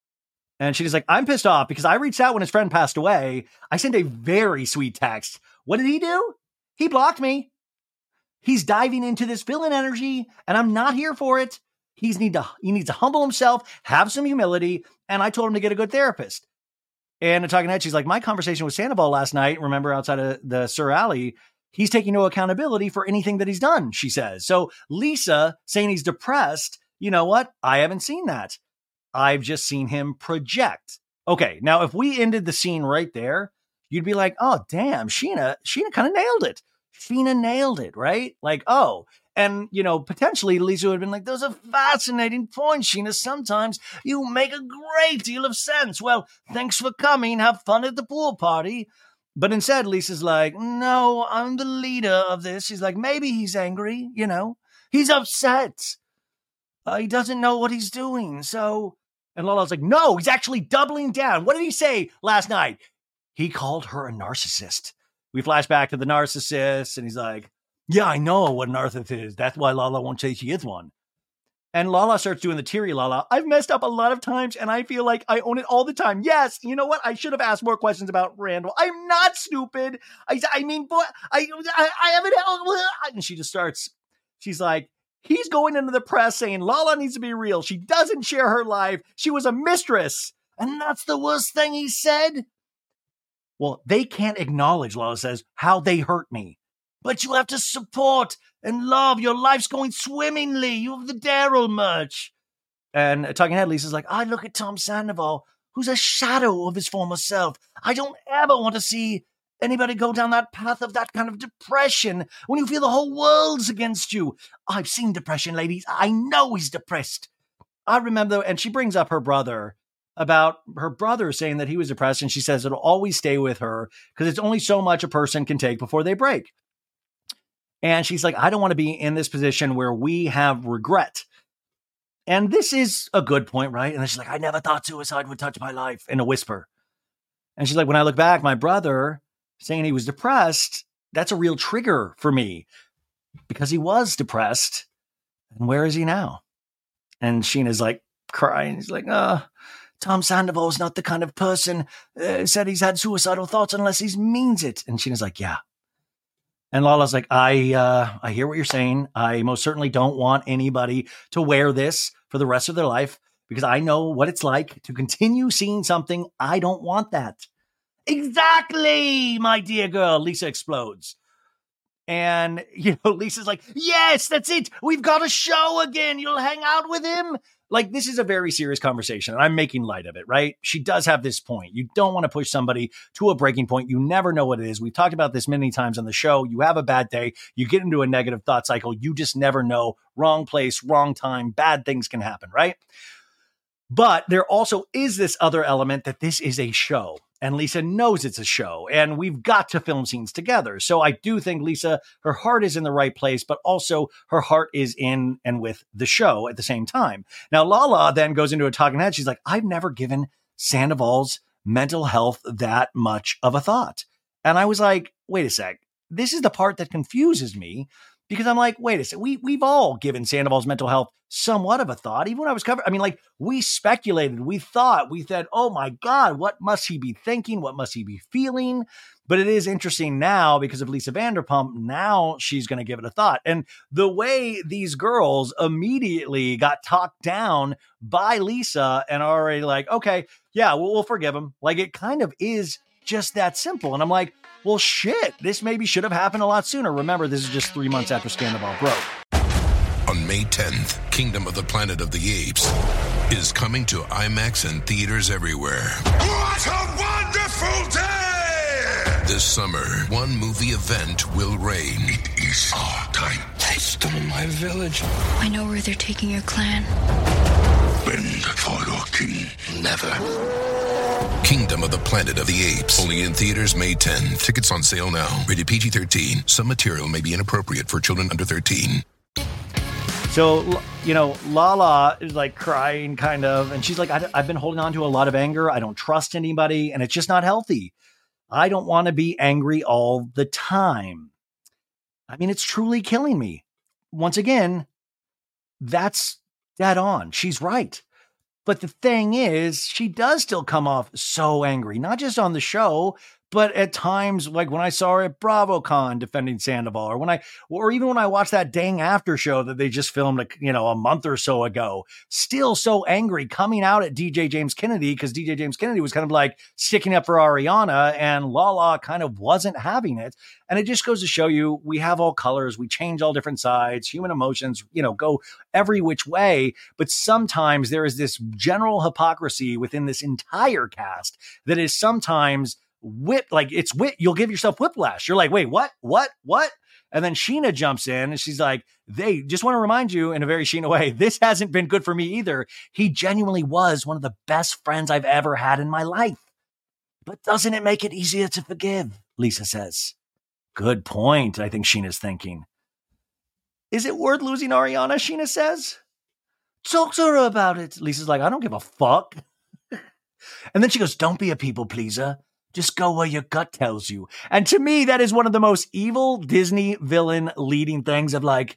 And she's like, I'm pissed off because I reached out when his friend passed away. I sent a very sweet text. What did he do? He blocked me. He's diving into this villain energy, and I'm not here for it. He's need to, he needs to humble himself, have some humility, and I told him to get a good therapist. And in talking head, she's like, my conversation with Sandoval last night, remember outside of the Sir Alley, he's taking no accountability for anything that he's done, she says. So Lisa saying he's depressed, you know what? I haven't seen that. I've just seen him project. Okay, now if we ended the scene right there, you'd be like, oh, damn, Sheena, Sheena kind of nailed it. Sheena nailed it, right? Like, oh, and, you know, potentially Lisa would have been like, those are fascinating points, Sheena. Sometimes you make a great deal of sense. Well, thanks for coming. Have fun at the pool party. But instead, Lisa's like, no, I'm the leader of this. She's like, maybe he's angry, you know, he's upset. Uh, he doesn't know what he's doing. So, and Lala's like, no, he's actually doubling down. What did he say last night? He called her a narcissist. We flash back to the narcissist, and he's like, yeah, I know what a narcissist is. That's why Lala won't say she is one. And Lala starts doing the teary Lala. I've messed up a lot of times, and I feel like I own it all the time. Yes, you know what? I should have asked more questions about Randall. I'm not stupid. I, I mean, boy, I, I, I haven't. And she just starts, she's like, he's going into the press saying Lala needs to be real. She doesn't share her life. She was a mistress. And that's the worst thing he said. Well, they can't acknowledge, Lala says, how they hurt me. But you have to support and love. Your life's going swimmingly. You have the Daryl merch. And talking head, Lisa's like, I look at Tom Sandoval, who's a shadow of his former self. I don't ever want to see anybody go down that path of that kind of depression when you feel the whole world's against you. I've seen depression, ladies. I know he's depressed. I remember, and she brings up her brother, about her brother saying that he was depressed, and she says it'll always stay with her because it's only so much a person can take before they break. And she's like, I don't want to be in this position where we have regret. And this is a good point, right? And then she's like, I never thought suicide would touch my life, in a whisper. And she's like, when I look back, my brother saying he was depressed, that's a real trigger for me because he was depressed. And where is he now? And Sheena's like crying. He's like, oh, Tom Sandoval's not the kind of person uh, said he's had suicidal thoughts unless he means it. And Sheena's like, yeah. And Lala's like, I, uh, I hear what you're saying. I most certainly don't want anybody to wear this for the rest of their life because I know what it's like to continue seeing something. I don't want that. Exactly, my dear girl, Lisa explodes. And, you know, Lisa's like, yes, that's it. We've got a show again. You'll hang out with him. Like, this is a very serious conversation, and I'm making light of it, right? She does have this point. You don't want to push somebody to a breaking point. You never know what it is. We've talked about this many times on the show. You have a bad day. You get into a negative thought cycle. You just never know. Wrong place, wrong time. Bad things can happen, right? But there also is this other element that this is a show. And Lisa knows it's a show, and we've got to film scenes together. So I do think Lisa, her heart is in the right place, but also her heart is in and with the show at the same time. Now, Lala then goes into a talking head. She's like, I've never given Sandoval's mental health that much of a thought. And I was like, wait a sec. This is the part that confuses me, because I'm like, wait a sec. We, we've all given Sandoval's mental health somewhat of a thought. Even when I was covering, I mean, like, we speculated, we thought, we said, oh my God, what must he be thinking? What must he be feeling? But it is interesting now because of Lisa Vanderpump. Now she's going to give it a thought. And the way these girls immediately got talked down by Lisa and are already like, okay, yeah, we'll, we'll forgive him. Like, it kind of is just that simple. And I'm like, well, shit, this maybe should have happened a lot sooner. Remember, this is just three months after Scandal broke. On May tenth, Kingdom of the Planet of the Apes is coming to IMAX and theaters everywhere. What a wonderful day! This summer, one movie event will reign. It is our time. They stole my village. I know where they're taking your clan. Bend for your king. Never. Kingdom of the Planet of the Apes. Only in theaters May tenth. Tickets on sale now. Rated P G thirteen. Some material may be inappropriate for children under thirteen. So, you know, Lala is like crying kind of, and she's like, I, I've been holding on to a lot of anger. I don't trust anybody, and it's just not healthy. I don't want to be angry all the time. I mean, it's truly killing me. Once again, that's dead on. She's right. But the thing is, she does still come off so angry, not just on the show, but at times, like when I saw her at BravoCon defending Sandoval, or when I, or even when I watched that dang after show that they just filmed, like, you know, a month or so ago, still so angry, coming out at D J James Kennedy, because D J James Kennedy was kind of like sticking up for Ariana, and Lala kind of wasn't having it. And it just goes to show you, we have all colors, we change all different sides, human emotions, you know, go every which way. But sometimes there is this general hypocrisy within this entire cast that is sometimes whip, like it's whip, you'll give yourself whiplash. You're like, wait, what, what, what? And then Sheena jumps in and she's like, they just want to remind you in a very Sheena way, this hasn't been good for me either. He genuinely was one of the best friends I've ever had in my life. But doesn't it make it easier to forgive? Lisa says. Good point, I think Sheena's thinking. Is it worth losing Ariana? Sheena says. Talk to her about it. Lisa's like, I don't give a fuck. And then she goes, don't be a people pleaser. Just go where your gut tells you. And to me, that is one of the most evil Disney villain leading things of like,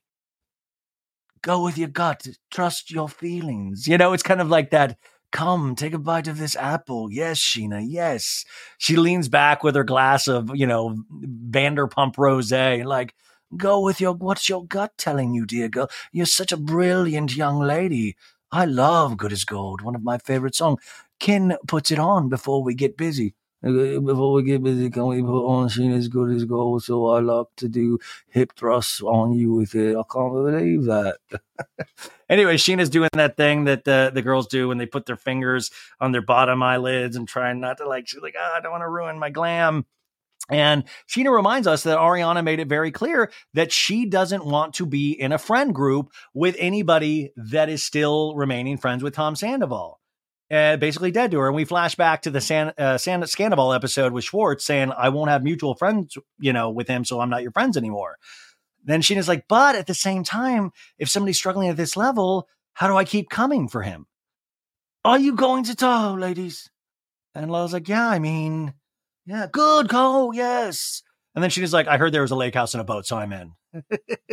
go with your gut, trust your feelings. You know, it's kind of like that, come, take a bite of this apple. Yes, Sheena, yes. She leans back with her glass of, you know, Vanderpump Rosé, like, go with your, what's your gut telling you, dear girl? You're such a brilliant young lady. I love Good as Gold, one of my favorite songs. Ken puts it on before we get busy. Before we get busy, can we put on Sheena's Good as Gold? So I like to do hip thrusts on you with it. I can't believe that. Anyway, Sheena's doing that thing that uh, the girls do when they put their fingers on their bottom eyelids and trying not to, like, she's like, oh, I don't want to ruin my glam. And Sheena reminds us that Ariana made it very clear that she doesn't want to be in a friend group with anybody that is still remaining friends with Tom Sandoval. Uh, basically dead to her. And we flash back to the San, uh, San, Scandal episode with Schwartz saying, I won't have mutual friends, you know, with him, so I'm not your friends anymore. Then Sheena's like, but at the same time, if somebody's struggling at this level, how do I keep coming for him? Are you going to Tahoe, ladies? And Lala's like, yeah, I mean, yeah, good call, yes. And then Sheena's like, I heard there was a lake house and a boat, so I'm in. And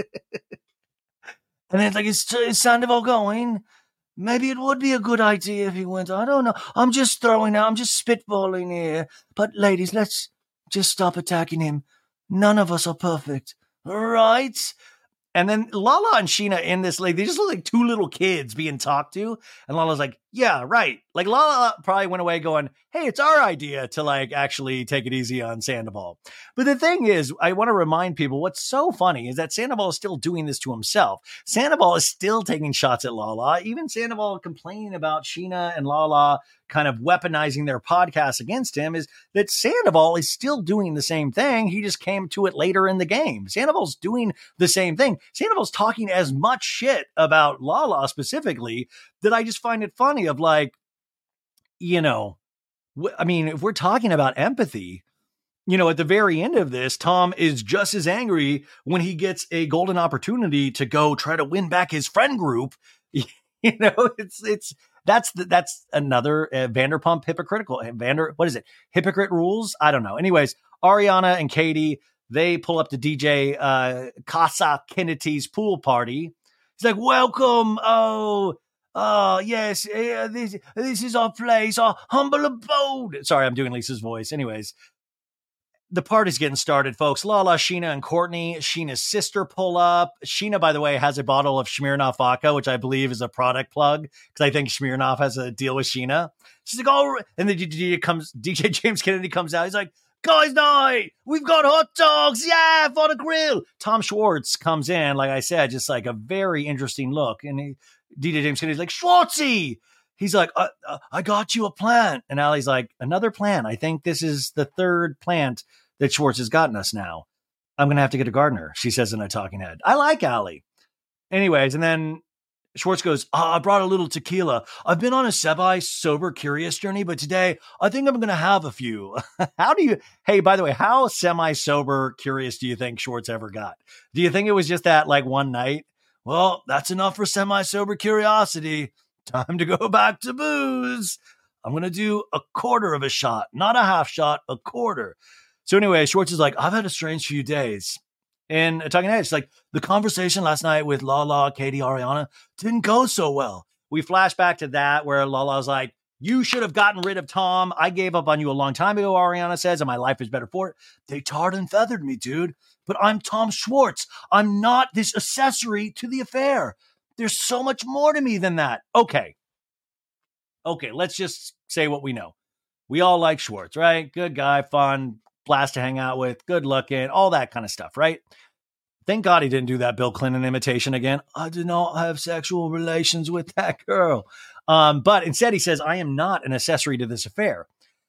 then it's like, is, is Sandoval going? Maybe it would be a good idea if he went. I don't know. I'm just throwing out. I'm just spitballing here. But ladies, let's just stop attacking him. None of us are perfect. Right? And then Lala and Sheena in this, like, they just look like two little kids being talked to. And Lala's like, yeah, right. Like, Lala probably went away going, hey, it's our idea to, like, actually take it easy on Sandoval. But the thing is, I want to remind people what's so funny is that Sandoval is still doing this to himself. Sandoval is still taking shots at Lala. Even Sandoval complaining about Sheena and Lala kind of weaponizing their podcast against him is that Sandoval is still doing the same thing. He just came to it later in the game. Sandoval's doing the same thing. Sandoval's talking as much shit about Lala specifically that I just find it funny funny of like, you know, wh- I mean, if we're talking about empathy, you know, at the very end of this, Tom is just as angry when he gets a golden opportunity to go try to win back his friend group. You know, it's, it's, that's, the, that's another uh, Vanderpump hypocritical Vander. What is it? Hypocrite rules? I don't know. Anyways, Ariana and Katie, they pull up to D J uh, Casa Kennedy's pool party. He's like, welcome. Oh, oh, yes. Uh, this, this is our place, our humble abode. Sorry, I'm doing Lisa's voice. Anyways, the party's getting started, folks. Lala, Sheena, and Courtney. Sheena's sister pull up. Sheena, by the way, has a bottle of Smirnoff vodka, which I believe is a product plug because I think Smirnoff has a deal with Sheena. She's like, oh, and then D J comes, D J James Kennedy comes out. He's like, guys night, we've got hot dogs, yeah, for the grill. Tom Schwartz comes in, like I said, just like a very interesting look. And he, D J James Kennedy's like, Schwartzy. He's like, uh, uh, I got you a plant. And Allie's like, another plant. I think this is the third plant that Schwartz has gotten us now. I'm going to have to get a gardener, she says in a talking head. I like Allie. Anyways, and then Schwartz goes, oh, I brought a little tequila. I've been on a semi-sober curious journey, but today I think I'm going to have a few. How do you, hey, by the way, how semi-sober curious do you think Schwartz ever got? Do you think it was just that like one night? Well, that's enough for semi-sober curiosity. Time to go back to booze. I'm going to do a quarter of a shot, not a half shot, a quarter. So anyway, Schwartz is like, I've had a strange few days. And talking head, it's like, the conversation last night with Lala, Katie, Ariana didn't go so well. We flash back to that where Lala's like, you should have gotten rid of Tom. I gave up on you a long time ago, Ariana says, and my life is better for it. They tarred and feathered me, dude. But I'm Tom Schwartz. I'm not this accessory to the affair. There's so much more to me than that. Okay. Okay, let's just say what we know. We all like Schwartz, right? Good guy, fun, blast to hang out with, good looking, all that kind of stuff, right? Thank God he didn't do that Bill Clinton imitation again. I did not have sexual relations with that girl. Um, but instead he says, I am not an accessory to this affair.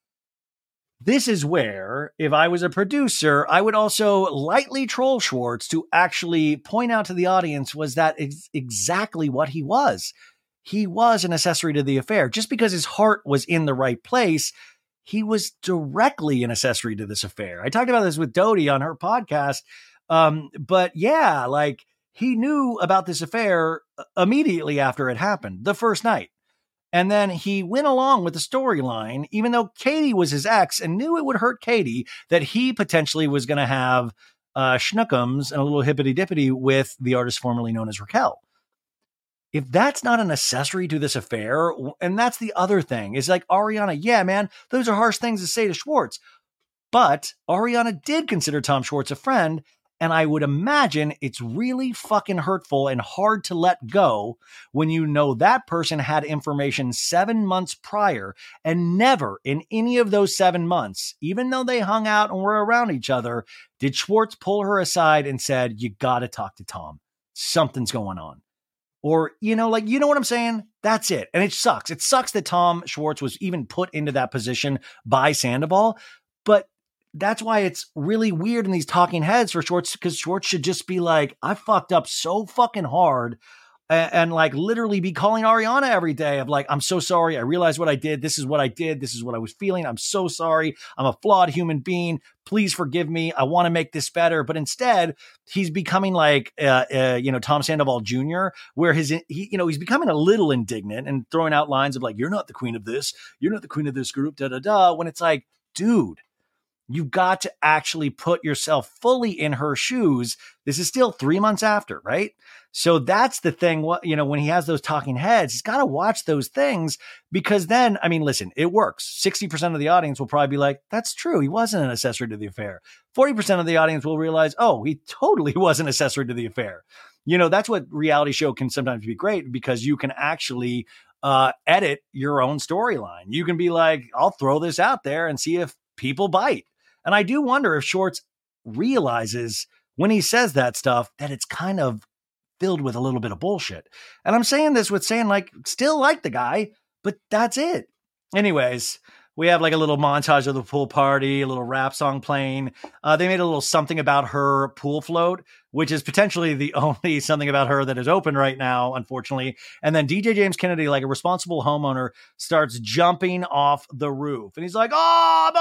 This is where, if I was a producer, I would also lightly troll Schwartz to actually point out to the audience was that ex- exactly what he was. He was an accessory to the affair. Just because his heart was in the right place, he was directly an accessory to this affair. I talked about this with Dodie on her podcast. Um, but yeah, like he knew about this affair immediately after it happened, the first night. And then he went along with the storyline, even though Katie was his ex and knew it would hurt Katie that he potentially was going to have uh, schnookums and a little hippity dippity with the artist formerly known as Raquel. If that's not an accessory to this affair, and that's the other thing, is like Ariana, yeah, man, those are harsh things to say to Schwartz. But Ariana did consider Tom Schwartz a friend. And I would imagine it's really fucking hurtful and hard to let go when you know that person had information seven months prior and never in any of those seven months, even though they hung out and were around each other, did Schwartz pull her aside and said, you got to talk to Tom. Something's going on. Or, you know, like, you know what I'm saying? That's it. And it sucks. It sucks that Tom Schwartz was even put into that position by Sandoval, but that's why it's really weird in these talking heads for Schwartz, because Schwartz should just be like, I fucked up so fucking hard and, and like literally be calling Ariana every day of like, I'm so sorry. I realized what I did. This is what I did. This is what I was feeling. I'm so sorry. I'm a flawed human being. Please forgive me. I want to make this better. But instead, he's becoming like, uh, uh, you know, Tom Sandoval Junior, where his, he, you know, he's becoming a little indignant and throwing out lines of like, you're not the queen of this. You're not the queen of this group, da, da, da. When it's like, dude, you've got to actually put yourself fully in her shoes. This is still three months after, right? So that's the thing. What, you know, when he has those talking heads, he's got to watch those things because then, I mean, listen, it works. sixty percent of the audience will probably be like, that's true. He wasn't an accessory to the affair. forty percent of the audience will realize, oh, he totally was an accessory to the affair. You know, that's what reality show can sometimes be great because you can actually uh, edit your own storyline. You can be like, I'll throw this out there and see if people bite. And I do wonder if Schwartz realizes when he says that stuff, that it's kind of filled with a little bit of bullshit. And I'm saying this with saying like, still like the guy, but that's it. Anyways, We have like a little montage of the pool party, a little rap song playing. Uh, they made a little something about her pool float, which is potentially the only something about her that is open right now, unfortunately. And then D J James Kennedy, like a responsible homeowner, starts jumping off the roof. And he's like, oh, I'm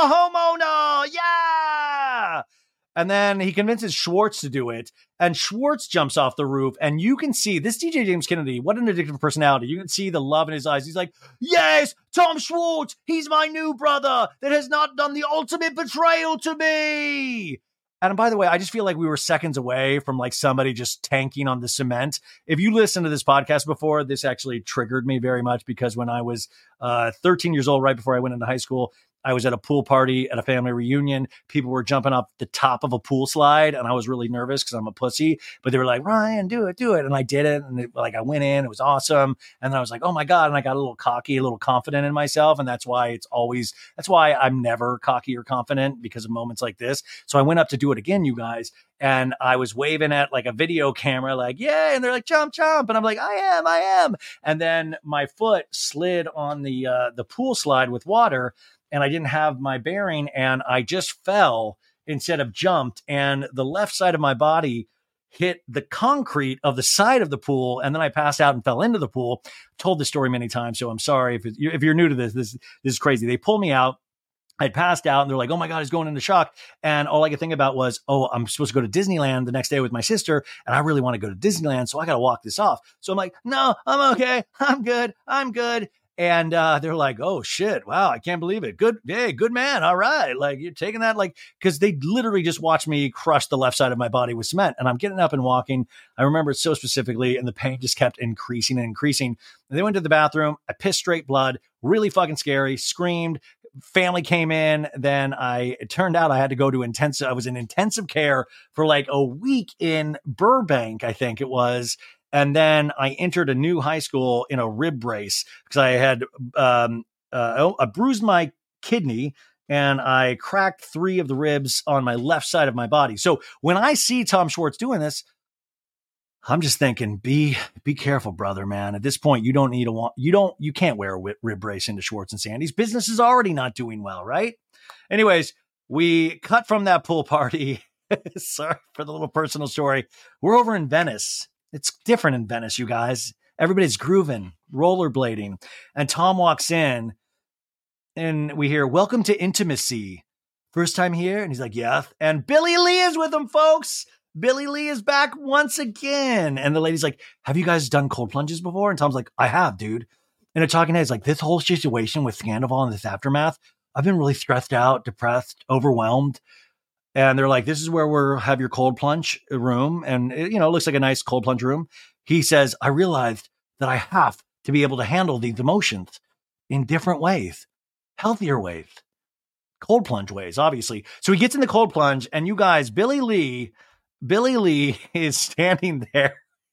a homeowner. Yeah. And then he convinces Schwartz to do it. And Schwartz jumps off the roof. And you can see this D J James Kennedy. What an addictive personality. You can see the love in his eyes. He's like, yes, Tom Schwartz. He's my new brother that has not done the ultimate betrayal to me. And by the way, I just feel like we were seconds away from like somebody just tanking on the cement. If you listened to this podcast before, this actually triggered me very much because when I was uh, thirteen years old, right before I went into high school, I was at a pool party at a family reunion. People were jumping up the top of a pool slide, and I was really nervous because I'm a pussy. But they were like, Ryan, do it, do it. And I did it. And it, like I went in, it was awesome. And then I was like, oh my God. And I got a little cocky, a little confident in myself. And that's why it's always, that's why I'm never cocky or confident because of moments like this. So I went up to do it again, you guys. And I was waving at like a video camera, like, yeah. And they're like, jump, jump. And I'm like, I am, I am. And then my foot slid on the, uh, the pool slide with water. And I didn't have my bearing and I just fell instead of jumped. And the left side of my body hit the concrete of the side of the pool. And then I passed out and fell into the pool. Told the story many times. So I'm sorry if, it, if you're new to this, this, this is crazy. They pulled me out. I passed out and they're like, oh my God, he's going into shock. And all I could think about was, oh, I'm supposed to go to Disneyland the next day with my sister. And I really want to go to Disneyland. So I got to walk this off. So I'm like, no, I'm okay. I'm good. I'm good. And uh, they're like, oh, shit. Wow. I can't believe it. Good. Hey, good man. All right. Like you're taking that like because they literally just watched me crush the left side of my body with cement. And I'm getting up and walking. I remember it so specifically. And the pain just kept increasing and increasing. And they went to the bathroom. I pissed straight blood. Really fucking scary. Screamed. Family came in. Then I, it turned out I had to go to intensive. I was in intensive care for like a week in Burbank, I think it was. And then I entered a new high school in a rib brace because I had um, uh, I bruised my kidney and I cracked three of the ribs on my left side of my body. So when I see Tom Schwartz doing this, I'm just thinking, be be careful, brother, man. At this point, you don't need a want. You don't. You can't wear a rib brace into Schwartz and Sandy's. Business is already not doing well, right? Anyways, we cut from that pool party. Sorry for the little personal story. We're over in Venice. It's different in Venice, you guys. Everybody's grooving, rollerblading. And Tom walks in and we hear, welcome to intimacy. First time here? And he's like, yeah. And Billy Lee is with him, folks. Billy Lee is back once again. And the lady's like, have you guys done cold plunges before? And Tom's like, I have, dude. And a talking head's like, this whole situation with Scandival and this aftermath, I've been really stressed out, depressed, overwhelmed. And they're like, this is where we're have your cold plunge room. And, it, you know, it looks like a nice cold plunge room. He says, I realized that I have to be able to handle these emotions in different ways, healthier ways, cold plunge ways, obviously. So he gets in the cold plunge and you guys, Billy Lee, Billy Lee is standing there.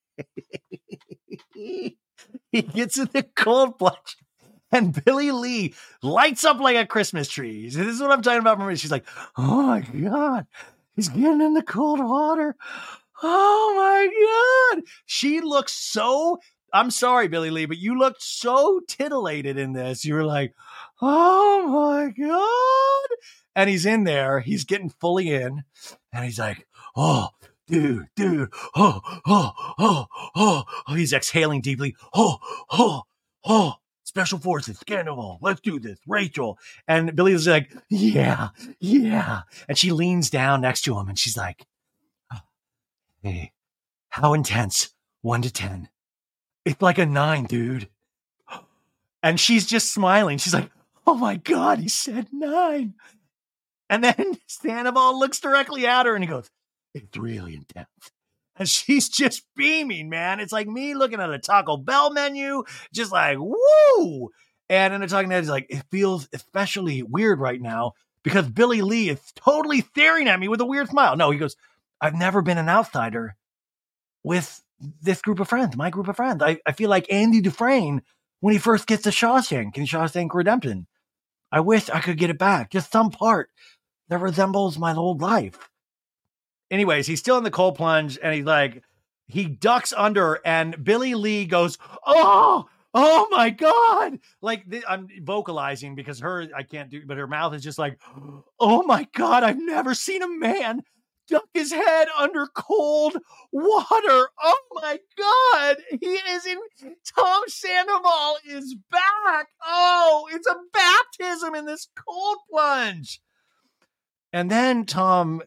He gets in the cold plunge. And Billy Lee lights up like a Christmas tree. This is what I'm talking about. She's like, oh my God, he's getting in the cold water. Oh my God. She looks so, I'm sorry, Billy Lee, but you looked so titillated in this. You were like, oh my God. And he's in there. He's getting fully in. And he's like, oh, dude, dude. Oh, oh, oh, oh. oh. He's exhaling deeply. Oh, oh, oh. Special Forces, Scandival, let's do this, Rachel. And Billy's like, yeah, yeah. And she leans down next to him and she's like, hey, how intense? One to ten. It's like a nine, dude. And she's just smiling. She's like, oh my God, he said nine. And then Sandoval looks directly at her and he goes, it's really intense. And she's just beaming, man. It's like me looking at a Taco Bell menu, just like, woo. And in the talking head, he's like, it feels especially weird right now because Billy Lee is totally staring at me with a weird smile. No, he goes, I've never been an outsider with this group of friends, my group of friends. I, I feel like Andy Dufresne when he first gets to Shawshank in Shawshank Redemption. I wish I could get it back. Just some part that resembles my old life. Anyways, he's still in the cold plunge and he's like, he ducks under and Billy Lee goes, oh, oh my God. Like th- I'm vocalizing because her, I can't do, but her mouth is just like, oh my God, I've never seen a man duck his head under cold water. Oh my God. He is in, Tom Sandoval is back. Oh, it's a baptism in this cold plunge. And then Tom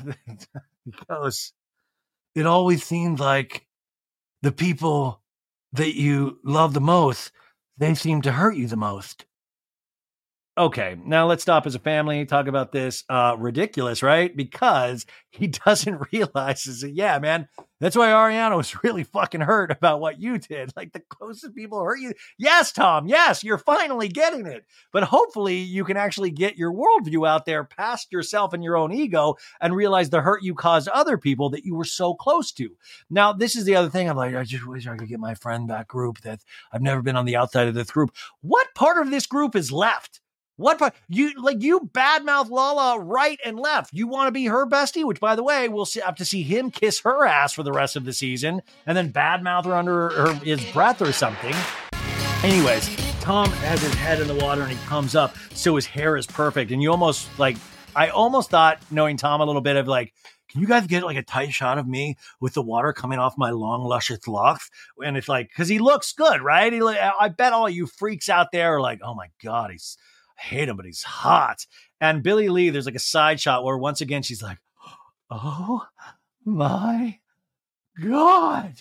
goes, it always seemed like the people that you love the most, they seem to hurt you the most. Okay, now let's stop as a family, talk about this. Uh, ridiculous, right? Because he doesn't realize, is that, yeah, man, that's why Ariana was really fucking hurt about what you did. Like, the closest people hurt you. Yes, Tom, yes, you're finally getting it. But hopefully you can actually get your worldview out there past yourself and your own ego and realize the hurt you caused other people that you were so close to. Now, this is the other thing. I'm like, I just wish I could get my friend back group that I've never been on the outside of this group. What part of this group is left? What part? You like you badmouth Lala right and left. You want to be her bestie, which, by the way, we'll see, have to see him kiss her ass for the rest of the season and then badmouth her under her, his breath or something. Anyways, Tom has his head in the water and he comes up, so his hair is perfect. And you almost like, I almost thought, knowing Tom a little bit, of like, can you guys get like a tight shot of me with the water coming off my long, luscious locks? And it's like, because he looks good, right? He, I bet all you freaks out there are like, oh my God, he's. I hate him, but he's hot. And Billie Lee, there's like a side shot where once again she's like, oh my God.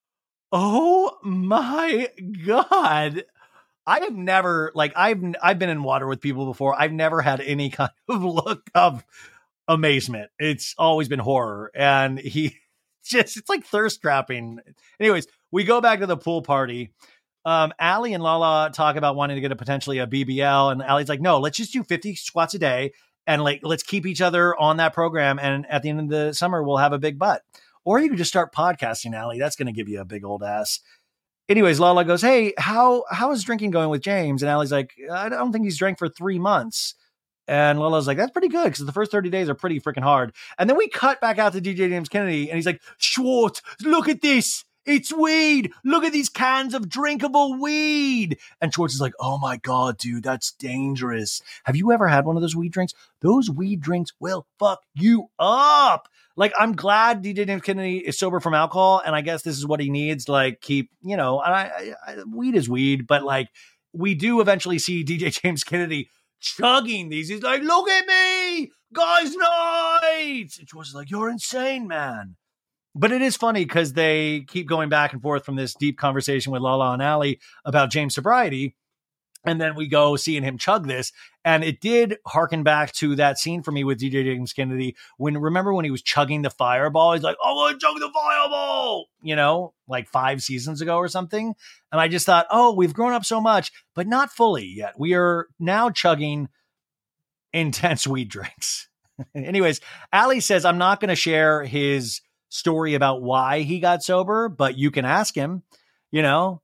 Oh my God. I have never, like, I've I've been in water with people before. I've never had any kind of look of amazement. It's always been horror. And he just, it's like thirst trapping. Anyways, we go back to the pool party. Um, Allie and Lala talk about wanting to get a potentially a B B L, and Allie's like, no, let's just do fifty squats a day and like, let's keep each other on that program. And at the end of the summer, we'll have a big butt. Or you could just start podcasting, Allie. That's going to give you a big old ass. Anyways, Lala goes, hey, how, how is drinking going with James? And Allie's like, I don't think he's drank for three months. And Lala's like, that's pretty good, because the first thirty days are pretty freaking hard. And then we cut back out to D J James Kennedy, and he's like, Schwartz, look at this. It's weed. Look at these cans of drinkable weed. And Schwartz is like, oh my God, dude, that's dangerous. Have you ever had one of those weed drinks? Those weed drinks will fuck you up. Like, I'm glad D J James Kennedy is sober from alcohol. And I guess this is what he needs to like keep, you know, and I, I, I weed is weed, but like we do eventually see D J James Kennedy chugging these. He's like, look at me, guys, night. And Schwartz is like, you're insane, man. But it is funny because they keep going back and forth from this deep conversation with Lala and Allie about James' sobriety. And then we go seeing him chug this. And it did harken back to that scene for me with D J James Kennedy. When, remember when he was chugging the fireball? He's like, oh, I'm chugging the fireball, you know, like five seasons ago or something. And I just thought, oh, we've grown up so much, but not fully yet. We are now chugging intense weed drinks. Anyways, Allie says, I'm not going to share his story about why he got sober, but you can ask him, you know.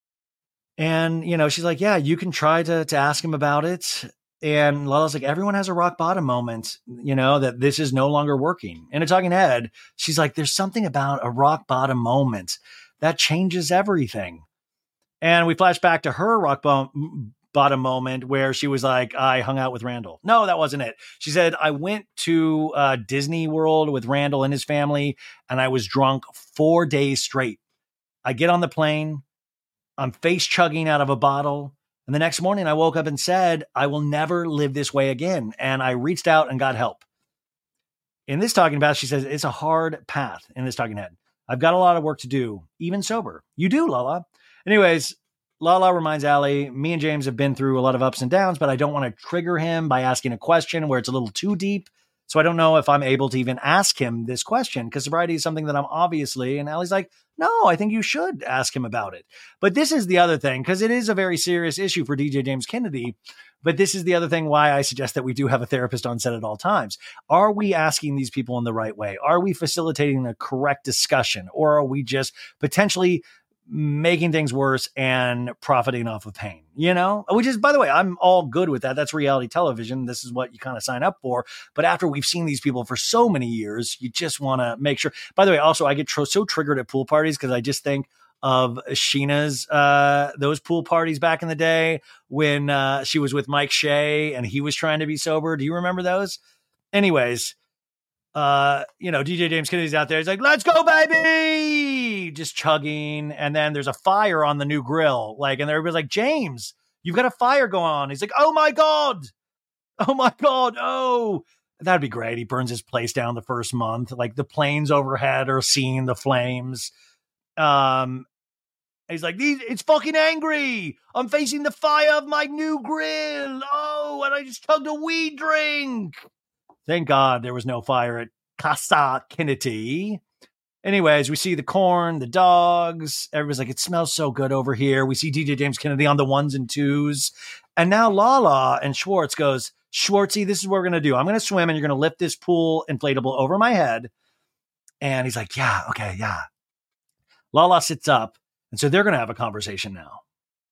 And, you know, she's like, yeah, you can try to, to ask him about it. And Lala's like, everyone has a rock bottom moment, you know, that this is no longer working. In a talking head, she's like, there's something about a rock bottom moment that changes everything. And we flash back to her rock bottom bottom moment where she was like, I hung out with Randall. No, that wasn't it. She said, I went to uh, Disney World with Randall and his family, and I was drunk four days straight. I get on the plane, I'm face chugging out of a bottle. And the next morning I woke up and said, I will never live this way again. And I reached out and got help. In this talking about, she says, it's a hard path in this talking head. I've got a lot of work to do, even sober. You do, Lala. Anyways, Lala reminds Allie, me and James have been through a lot of ups and downs, but I don't want to trigger him by asking a question where it's a little too deep. So I don't know if I'm able to even ask him this question, because sobriety is something that I'm obviously, and Allie's like, no, I think you should ask him about it. But this is the other thing, because it is a very serious issue for D J James Kennedy. But this is the other thing why I suggest that we do have a therapist on set at all times. Are we asking these people in the right way? Are we facilitating a correct discussion? Or are we just potentially making things worse and profiting off of pain, you know, which is, by the way, I'm all good with that. That's reality television. This is what you kind of sign up for. But after we've seen these people for so many years, you just want to make sure. By the way, also, I get tr- so triggered at pool parties because I just think, of Sheena's, uh, those pool parties back in the day when uh, she was with Mike Shea and he was trying to be sober. Do you remember those? Anyways, uh, you know, D J James Kennedy's out there. He's like, let's go, baby. Just chugging. And then there's a fire on the new grill. Like, and everybody's like, James, you've got a fire going on. He's like, oh my God. Oh my God. Oh, that'd be great. He burns his place down the first month. Like the planes overhead are seeing the flames. Um, he's like, These, it's fucking angry. I'm facing the fire of my new grill. Oh, and I just chugged a weed drink. Thank God there was no fire at Casa Kennedy. Anyways, we see the corn, the dogs. Everybody's like, it smells so good over here. We see D J James Kennedy on the ones and twos. And now Lala and Schwartz goes, Schwartzy, this is what we're going to do. I'm going to swim and you're going to lift this pool inflatable over my head. And he's like, yeah, okay, yeah. Lala sits up. And so they're going to have a conversation now.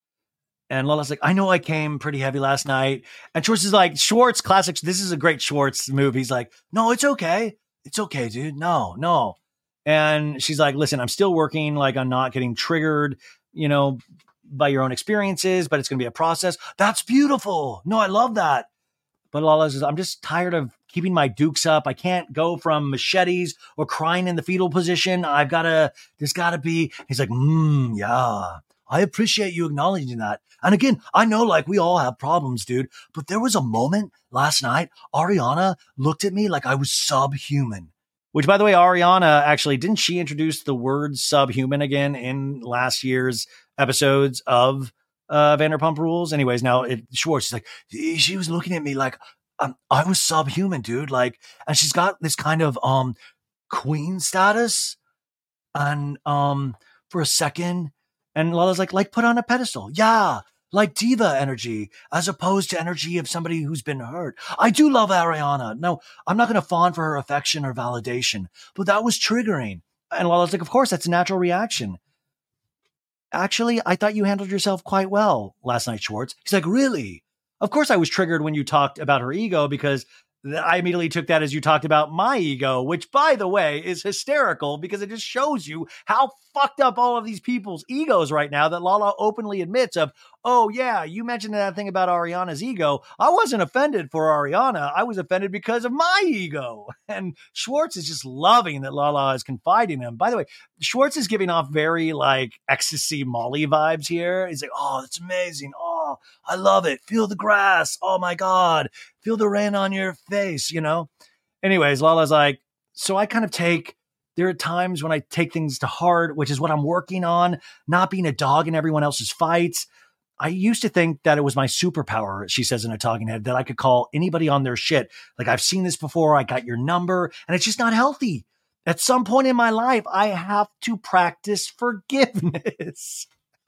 And Lala's like, I know I came pretty heavy last night. And Schwartz is like, Schwartz, classics. This is a great Schwartz move. He's like, no, it's okay. It's okay, dude. No, no. And she's like, listen, I'm still working. Like, I'm not getting triggered, you know, by your own experiences, but it's going to be a process. That's beautiful. No, I love that. But Lala says, I'm just tired of keeping my dukes up. I can't go from machetes or crying in the fetal position. I've got to, there's got to be, he's like, mm, yeah, I appreciate you acknowledging that. And again, I know like we all have problems, dude, but there was a moment last night, Ariana looked at me like I was subhuman. Which, by the way, Ariana actually, didn't she introduce the word subhuman again in last year's episodes of uh, Vanderpump Rules? Anyways, now it, Schwartz is like, she was looking at me like um, I was subhuman, dude. Like, and she's got this kind of um queen status, and um for a second, and Lala's like, like put on a pedestal, yeah. Like diva energy, as opposed to energy of somebody who's been hurt. I do love Ariana. No, I'm not going to fawn for her affection or validation, but that was triggering. And Lala's like, of course, that's a natural reaction. Actually, I thought you handled yourself quite well last night, Schwartz. He's like, really? Of course I was triggered when you talked about her ego, because I immediately took that as you talked about my ego, which, by the way, is hysterical because it just shows you how fucked up all of these people's egos right now that Lala openly admits of, oh, yeah, you mentioned that thing about Ariana's ego. I wasn't offended for Ariana. I was offended because of my ego. And Schwartz is just loving that Lala is confiding in him. By the way, Schwartz is giving off very like ecstasy Molly vibes here. He's like, oh, that's amazing. Oh, I love it. Feel the grass. Oh, my God. Feel the rain on your face, you know? Anyways, Lala's like, so I kind of take, there are times when I take things to heart, which is what I'm working on, not being a dog in everyone else's fights. I used to think that it was my superpower, she says in a talking head, that I could call anybody on their shit. Like, I've seen this before. I got your number, and it's just not healthy. At some point in my life, I have to practice forgiveness.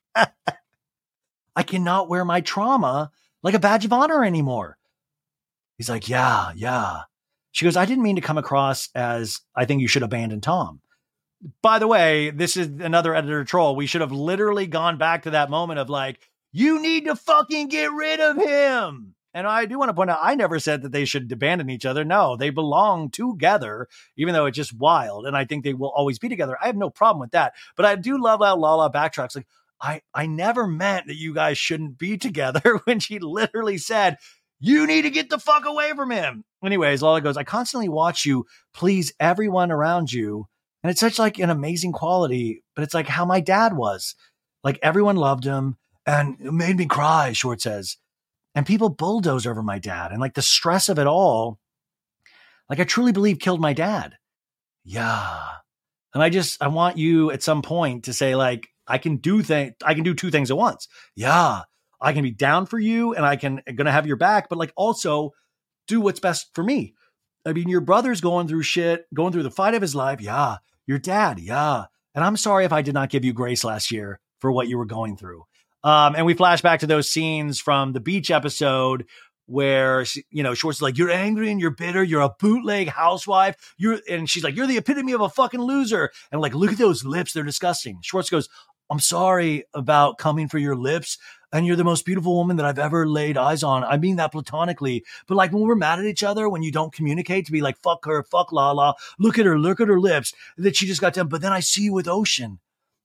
I cannot wear my trauma like a badge of honor anymore. He's like, yeah, yeah. She goes, I didn't mean to come across as I think you should abandon Tom. By the way, this is another editor troll. We should have literally gone back to that moment of like, you need to fucking get rid of him. And I do want to point out, I never said that they should abandon each other. No, they belong together, even though it's just wild. And I think they will always be together. I have no problem with that. But I do love how Lala backtracks. Like, I, I never meant that you guys shouldn't be together, when she literally said, you need to get the fuck away from him. Anyways, Lala goes, I constantly watch you please everyone around you. And it's such like an amazing quality, but it's like how my dad was. Like, everyone loved him and it made me cry, Schwartz says. And people bulldoze over my dad, and like the stress of it all, like I truly believe killed my dad. Yeah. And I just, I want you at some point to say like, I can do things, I can do two things at once. Yeah. I can be down for you and I can gonna have your back, but like also do what's best for me. I mean, your brother's going through shit, going through the fight of his life. Yeah. Your dad. Yeah. And I'm sorry if I did not give you grace last year for what you were going through. Um, and we flash back to those scenes from the beach episode where, she, you know, Schwartz is like, you're angry and you're bitter. You're a bootleg housewife. You're, and she's like, you're the epitome of a fucking loser. And like, look at those lips. They're disgusting. Schwartz goes, I'm sorry about coming for your lips. And you're the most beautiful woman that I've ever laid eyes on. I mean that platonically. But like when we're mad at each other, when you don't communicate to be like, fuck her, fuck Lala, look at her, look at her lips, that she just got done. But then I see you with Ocean.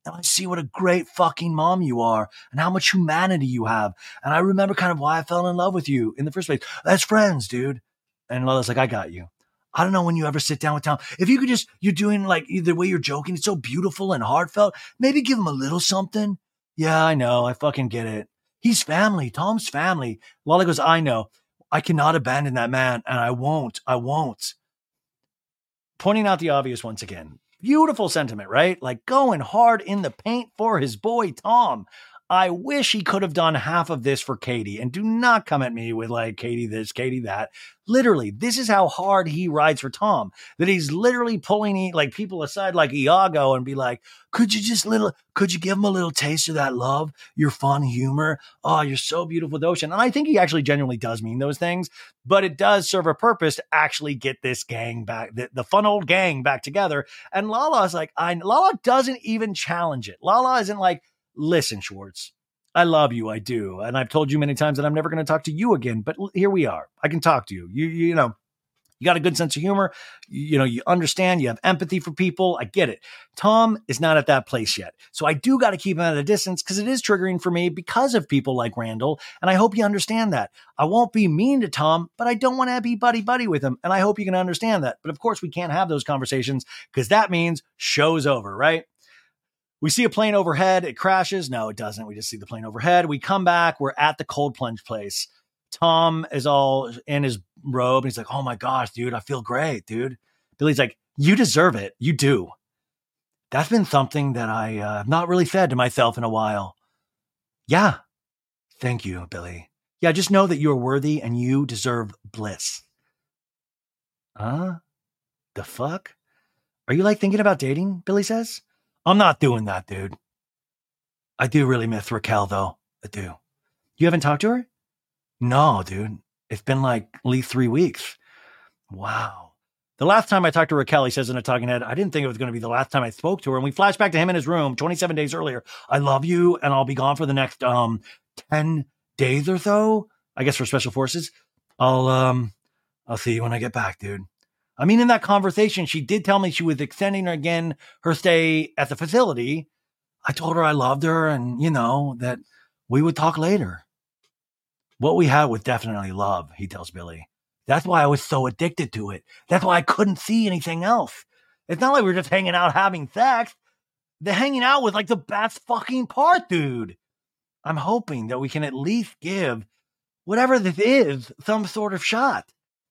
and I see what a great fucking mom you are and how much humanity you have. And I remember kind of why I fell in love with you in the first place. As friends, dude. And Lala's like, I got you. I don't know when you ever sit down with Tom. If you could just, you're doing like the way you're joking, it's so beautiful and heartfelt. Maybe give him a little something. Yeah, I know. I fucking get it. He's family. Tom's family. Lala goes, I know. I cannot abandon that man, and I won't. I won't. Pointing out the obvious once again. Beautiful sentiment, right? Like going hard in the paint for his boy, Tom. I wish he could have done half of this for Katie. And do not come at me with like, Katie this, Katie that. Literally, this is how hard he rides for Tom. That he's literally pulling like people aside like Iago and be like, could you just little, could you give him a little taste of that love? Your fun humor. Oh, you're so beautiful, Ocean. And I think he actually genuinely does mean those things. But it does serve a purpose to actually get this gang back, the, the fun old gang back together. And Lala's like, I, Lala doesn't even challenge it. Lala isn't like, listen, Schwartz, I love you. I do. And I've told you many times that I'm never going to talk to you again, but here we are. I can talk to you. You, you, you know, you got a good sense of humor. You, you know, you understand, you have empathy for people. I get it. Tom is not at that place yet. So I do got to keep him at a distance because it is triggering for me because of people like Randall. And I hope you understand that. I won't be mean to Tom, but I don't want to be buddy buddy with him. And I hope you can understand that. But of course we can't have those conversations because that means show's over, right? We see a plane overhead. It crashes. No, it doesn't. We just see the plane overhead. We come back. We're at the cold plunge place. Tom is all in his robe. And he's like, oh my gosh, dude, I feel great, dude. Billy's like, you deserve it. You do. That's been something that I uh, have not really said to myself in a while. Yeah. Thank you, Billy. Yeah, just know that you are worthy and you deserve bliss. Huh? The fuck? Are you like thinking about dating? Billy says. I'm not doing that, dude. I do really miss Raquel, though. I do. You haven't talked to her? No, dude. It's been like at least three weeks. Wow. The last time I talked to Raquel, he says in a talking head, I didn't think it was going to be the last time I spoke to her. And we flash back to him in his room twenty-seven days earlier. I love you, and I'll be gone for the next um ten days or so. I guess for Special Forces. I'll um I'll see you when I get back, dude. I mean, in that conversation, she did tell me she was extending again her stay at the facility. I told her I loved her and, you know, that we would talk later. What we had was definitely love, he tells Billy. That's why I was so addicted to it. That's why I couldn't see anything else. It's not like we were just hanging out having sex. The hanging out was like the best fucking part, dude. I'm hoping that we can at least give whatever this is some sort of shot.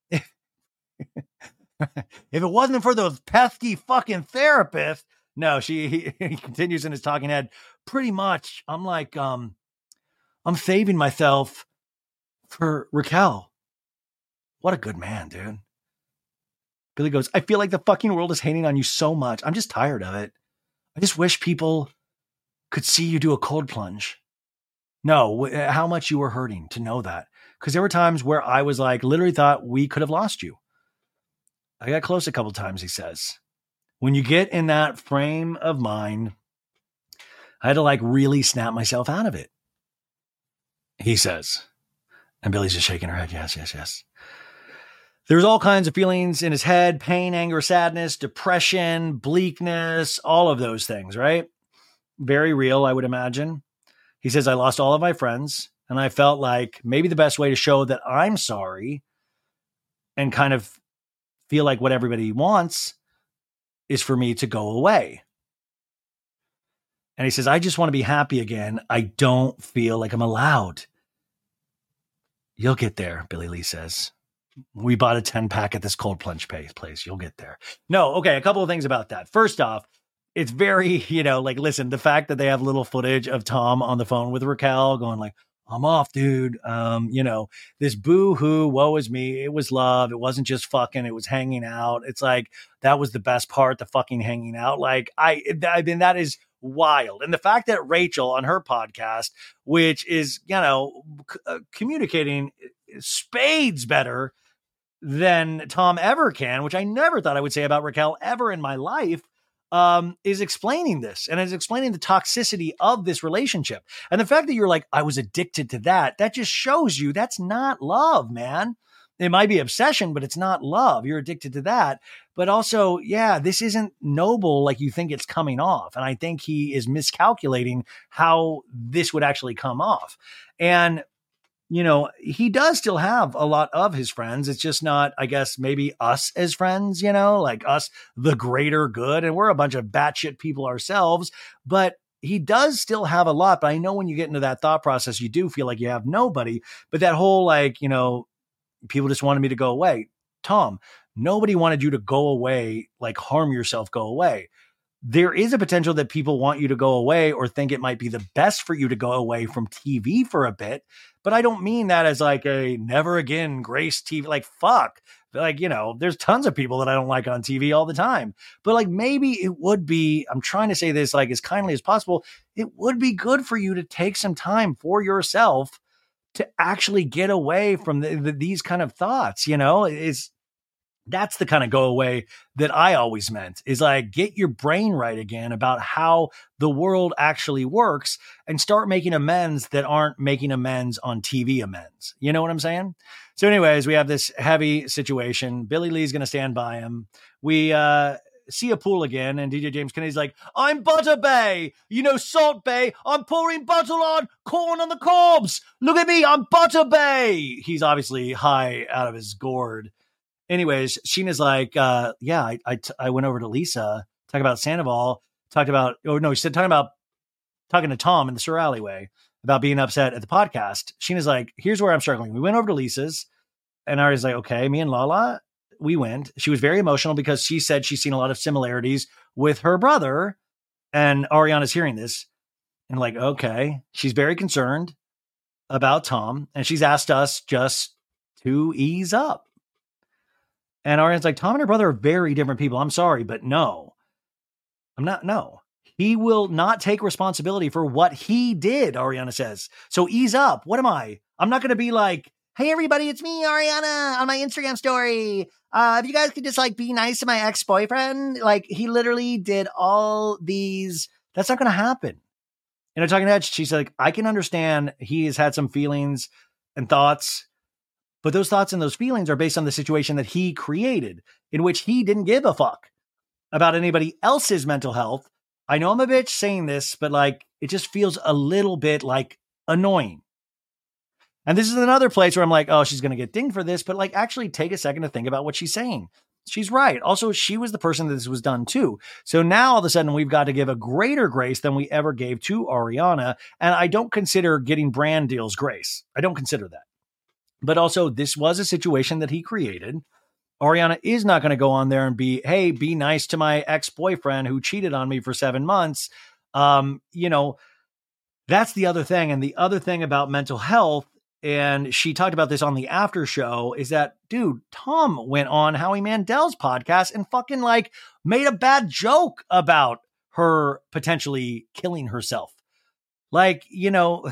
If it wasn't for those pesky fucking therapists, no, she, he, he continues in his talking head. Pretty much, I'm like, um, I'm saving myself for Raquel. What a good man, dude. Billy goes, I feel like the fucking world is hating on you so much. I'm just tired of it. I just wish people could see you do a cold plunge. No, how much you were hurting to know that. Because there were times where I was like, literally thought we could have lost you. I got close a couple times, he says. When you get in that frame of mind, I had to like really snap myself out of it. He says. And Billy's just shaking her head. Yes, yes, yes. There's all kinds of feelings in his head. Pain, anger, sadness, depression, bleakness, all of those things, right? Very real, I would imagine. He says, I lost all of my friends. And I felt like maybe the best way to show that I'm sorry and kind of feel like what everybody wants is for me to go away. And he says, I just want to be happy again. I don't feel like I'm allowed. You'll get there, Billy Lee says. We bought a ten pack at this cold plunge place. You'll get there. No, okay, a couple of things about that. First off, it's very, you know, like, listen, the fact that they have little footage of Tom on the phone with Raquel going like, I'm off, dude. Um, you know, this boo-hoo, woe is me. It was love. It wasn't just fucking. It was hanging out. It's like, that was the best part, the fucking hanging out. Like, I, I mean, that is wild. And the fact that Rachel on her podcast, which is, you know, c- uh, communicating spades better than Tom ever can, which I never thought I would say about Raquel ever in my life, um, is explaining this and is explaining the toxicity of this relationship. And the fact that you're like, I was addicted to that, that just shows you that's not love, man. It might be obsession, but it's not love. You're addicted to that. But also, yeah, this isn't noble like you think it's coming off. And I think he is miscalculating how this would actually come off. And, you know, he does still have a lot of his friends. It's just not, I guess, maybe us as friends, you know, like us, the greater good. And we're a bunch of batshit people ourselves. But he does still have a lot. But I know when you get into that thought process, you do feel like you have nobody. But that whole, like, you know, people just wanted me to go away. Tom, nobody wanted you to go away, like harm yourself, go away. There is a potential that people want you to go away or think it might be the best for you to go away from T V for a bit. But I don't mean that as like a never again Grace T V. Like, fuck. Like, you know, there's tons of people that I don't like on T V all the time. But like, maybe it would be, I'm trying to say this like as kindly as possible. It would be good for you to take some time for yourself to actually get away from the, the, these kind of thoughts, you know, is that's the kind of go away that I always meant, is like, get your brain right again about how the world actually works and start making amends that aren't making amends on T V amends. You know what I'm saying? So anyways, we have this heavy situation. Billy Lee's going to stand by him. We, uh, see a pool again, and D J James Kennedy's like, I'm Butter Bay, you know, Salt Bay, I'm pouring butter on, corn on the cobs, look at me, I'm Butter Bay. He's obviously high out of his gourd. Anyways, Sheena's like, uh, yeah, I, I, t- I went over to Lisa, talk about Sandoval, talked about, oh no, she said, talking about, talking to Tom in the Sur Alleyway about being upset at the podcast. Sheena's like, here's where I'm struggling. We went over to Lisa's, and Ari's like, okay, me and Lala, we went. She was very emotional because she said she's seen a lot of similarities with her brother. And Ariana's hearing this and like, okay, she's very concerned about Tom. And she's asked us just to ease up. And Ariana's like, Tom and her brother are very different people. I'm sorry, but no, I'm not. No, he will not take responsibility for what he did. Ariana says, so ease up. What am I? I'm not going to be like, hey, everybody, it's me, Ariana, on my Instagram story. Uh, if you guys could just like be nice to my ex-boyfriend, like he literally did all these. That's not going to happen. In a talking head, she's like, I can understand he has had some feelings and thoughts, but those thoughts and those feelings are based on the situation that he created, in which he didn't give a fuck about anybody else's mental health. I know I'm a bitch saying this, but like, it just feels a little bit like annoying. And this is another place where I'm like, oh, she's going to get dinged for this, but like actually take a second to think about what she's saying. She's right. Also, she was the person that this was done to. So now all of a sudden we've got to give a greater grace than we ever gave to Ariana. And I don't consider getting brand deals grace. I don't consider that. But also this was a situation that he created. Ariana is not going to go on there and be, hey, be nice to my ex-boyfriend who cheated on me for seven months. Um, you know, that's the other thing. And the other thing about mental health, and she talked about this on the after show, is that, dude, Tom went on Howie Mandel's podcast and fucking like made a bad joke about her potentially killing herself. Like, you know,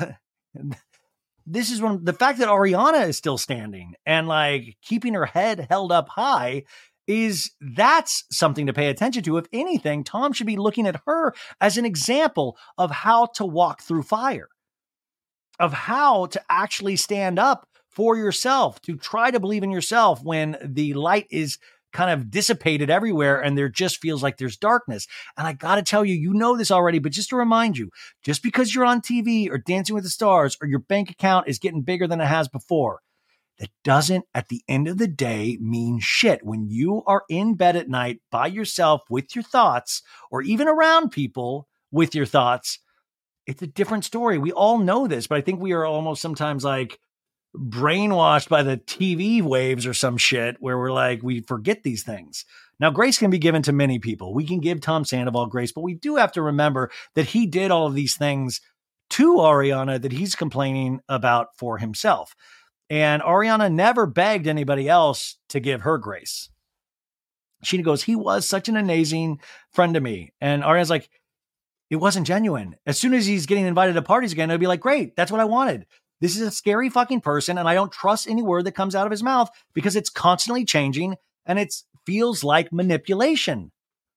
this is one, the fact that Ariana is still standing and like keeping her head held up high is that's something to pay attention to. If anything, Tom should be looking at her as an example of how to walk through fire, of how to actually stand up for yourself, to try to believe in yourself when the light is kind of dissipated everywhere and there just feels like there's darkness. And I got to tell you, you know this already, but just to remind you, just because you're on T V or Dancing with the Stars or your bank account is getting bigger than it has before, that doesn't at the end of the day mean shit. When you are in bed at night by yourself with your thoughts, or even around people with your thoughts, it's a different story. We all know this, but I think we are almost sometimes like brainwashed by the T V waves or some shit where we're like, we forget these things. Now, grace can be given to many people. We can give Tom Sandoval grace, but we do have to remember that he did all of these things to Ariana that he's complaining about for himself. And Ariana never begged anybody else to give her grace. She goes, he was such an amazing friend to me. And Ariana's like, it wasn't genuine. As soon as he's getting invited to parties again, it'll be like, great, that's what I wanted. This is a scary fucking person, and I don't trust any word that comes out of his mouth because it's constantly changing and it feels like manipulation.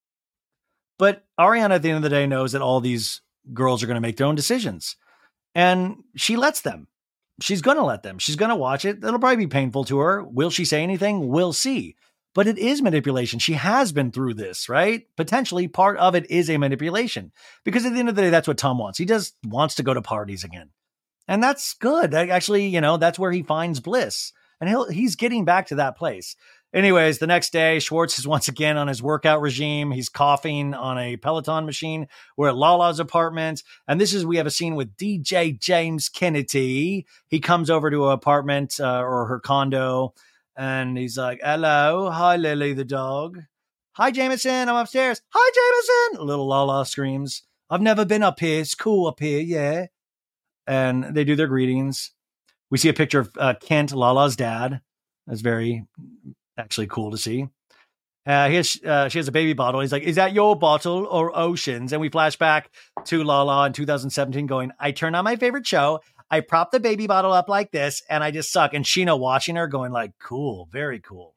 But Ariana, at the end of the day, knows that all these girls are going to make their own decisions, and she lets them. she's going to let them. She's going to watch it. It'll probably be painful to her. Will she say anything? We'll see. But it is manipulation. She has been through this, right? Potentially part of it is a manipulation, because at the end of the day, that's what Tom wants. He just wants to go to parties again. And that's good. Actually, you know, that's where he finds bliss, and he'll, he's getting back to that place. Anyways, the next day, Schwartz is once again on his workout regime. He's coughing on a Peloton machine. We're at Lala's apartment. And this is, we have a scene with D J James Kennedy. He comes over to her apartment uh, or her condo. And he's like, hello. Hi, Lily, the dog. Hi, Jameson. I'm upstairs. Hi, Jameson. Little Lala screams. I've never been up here. It's cool up here. Yeah. And they do their greetings. We see a picture of uh, Kent, Lala's dad. That's very actually cool to see. Uh, he has, uh, she has a baby bottle. He's like, is that your bottle or Ocean's? And we flash back to Lala in two thousand seventeen going, I turn on my favorite show. I prop the baby bottle up like this and I just suck. And Sheena watching her going like, cool, very cool.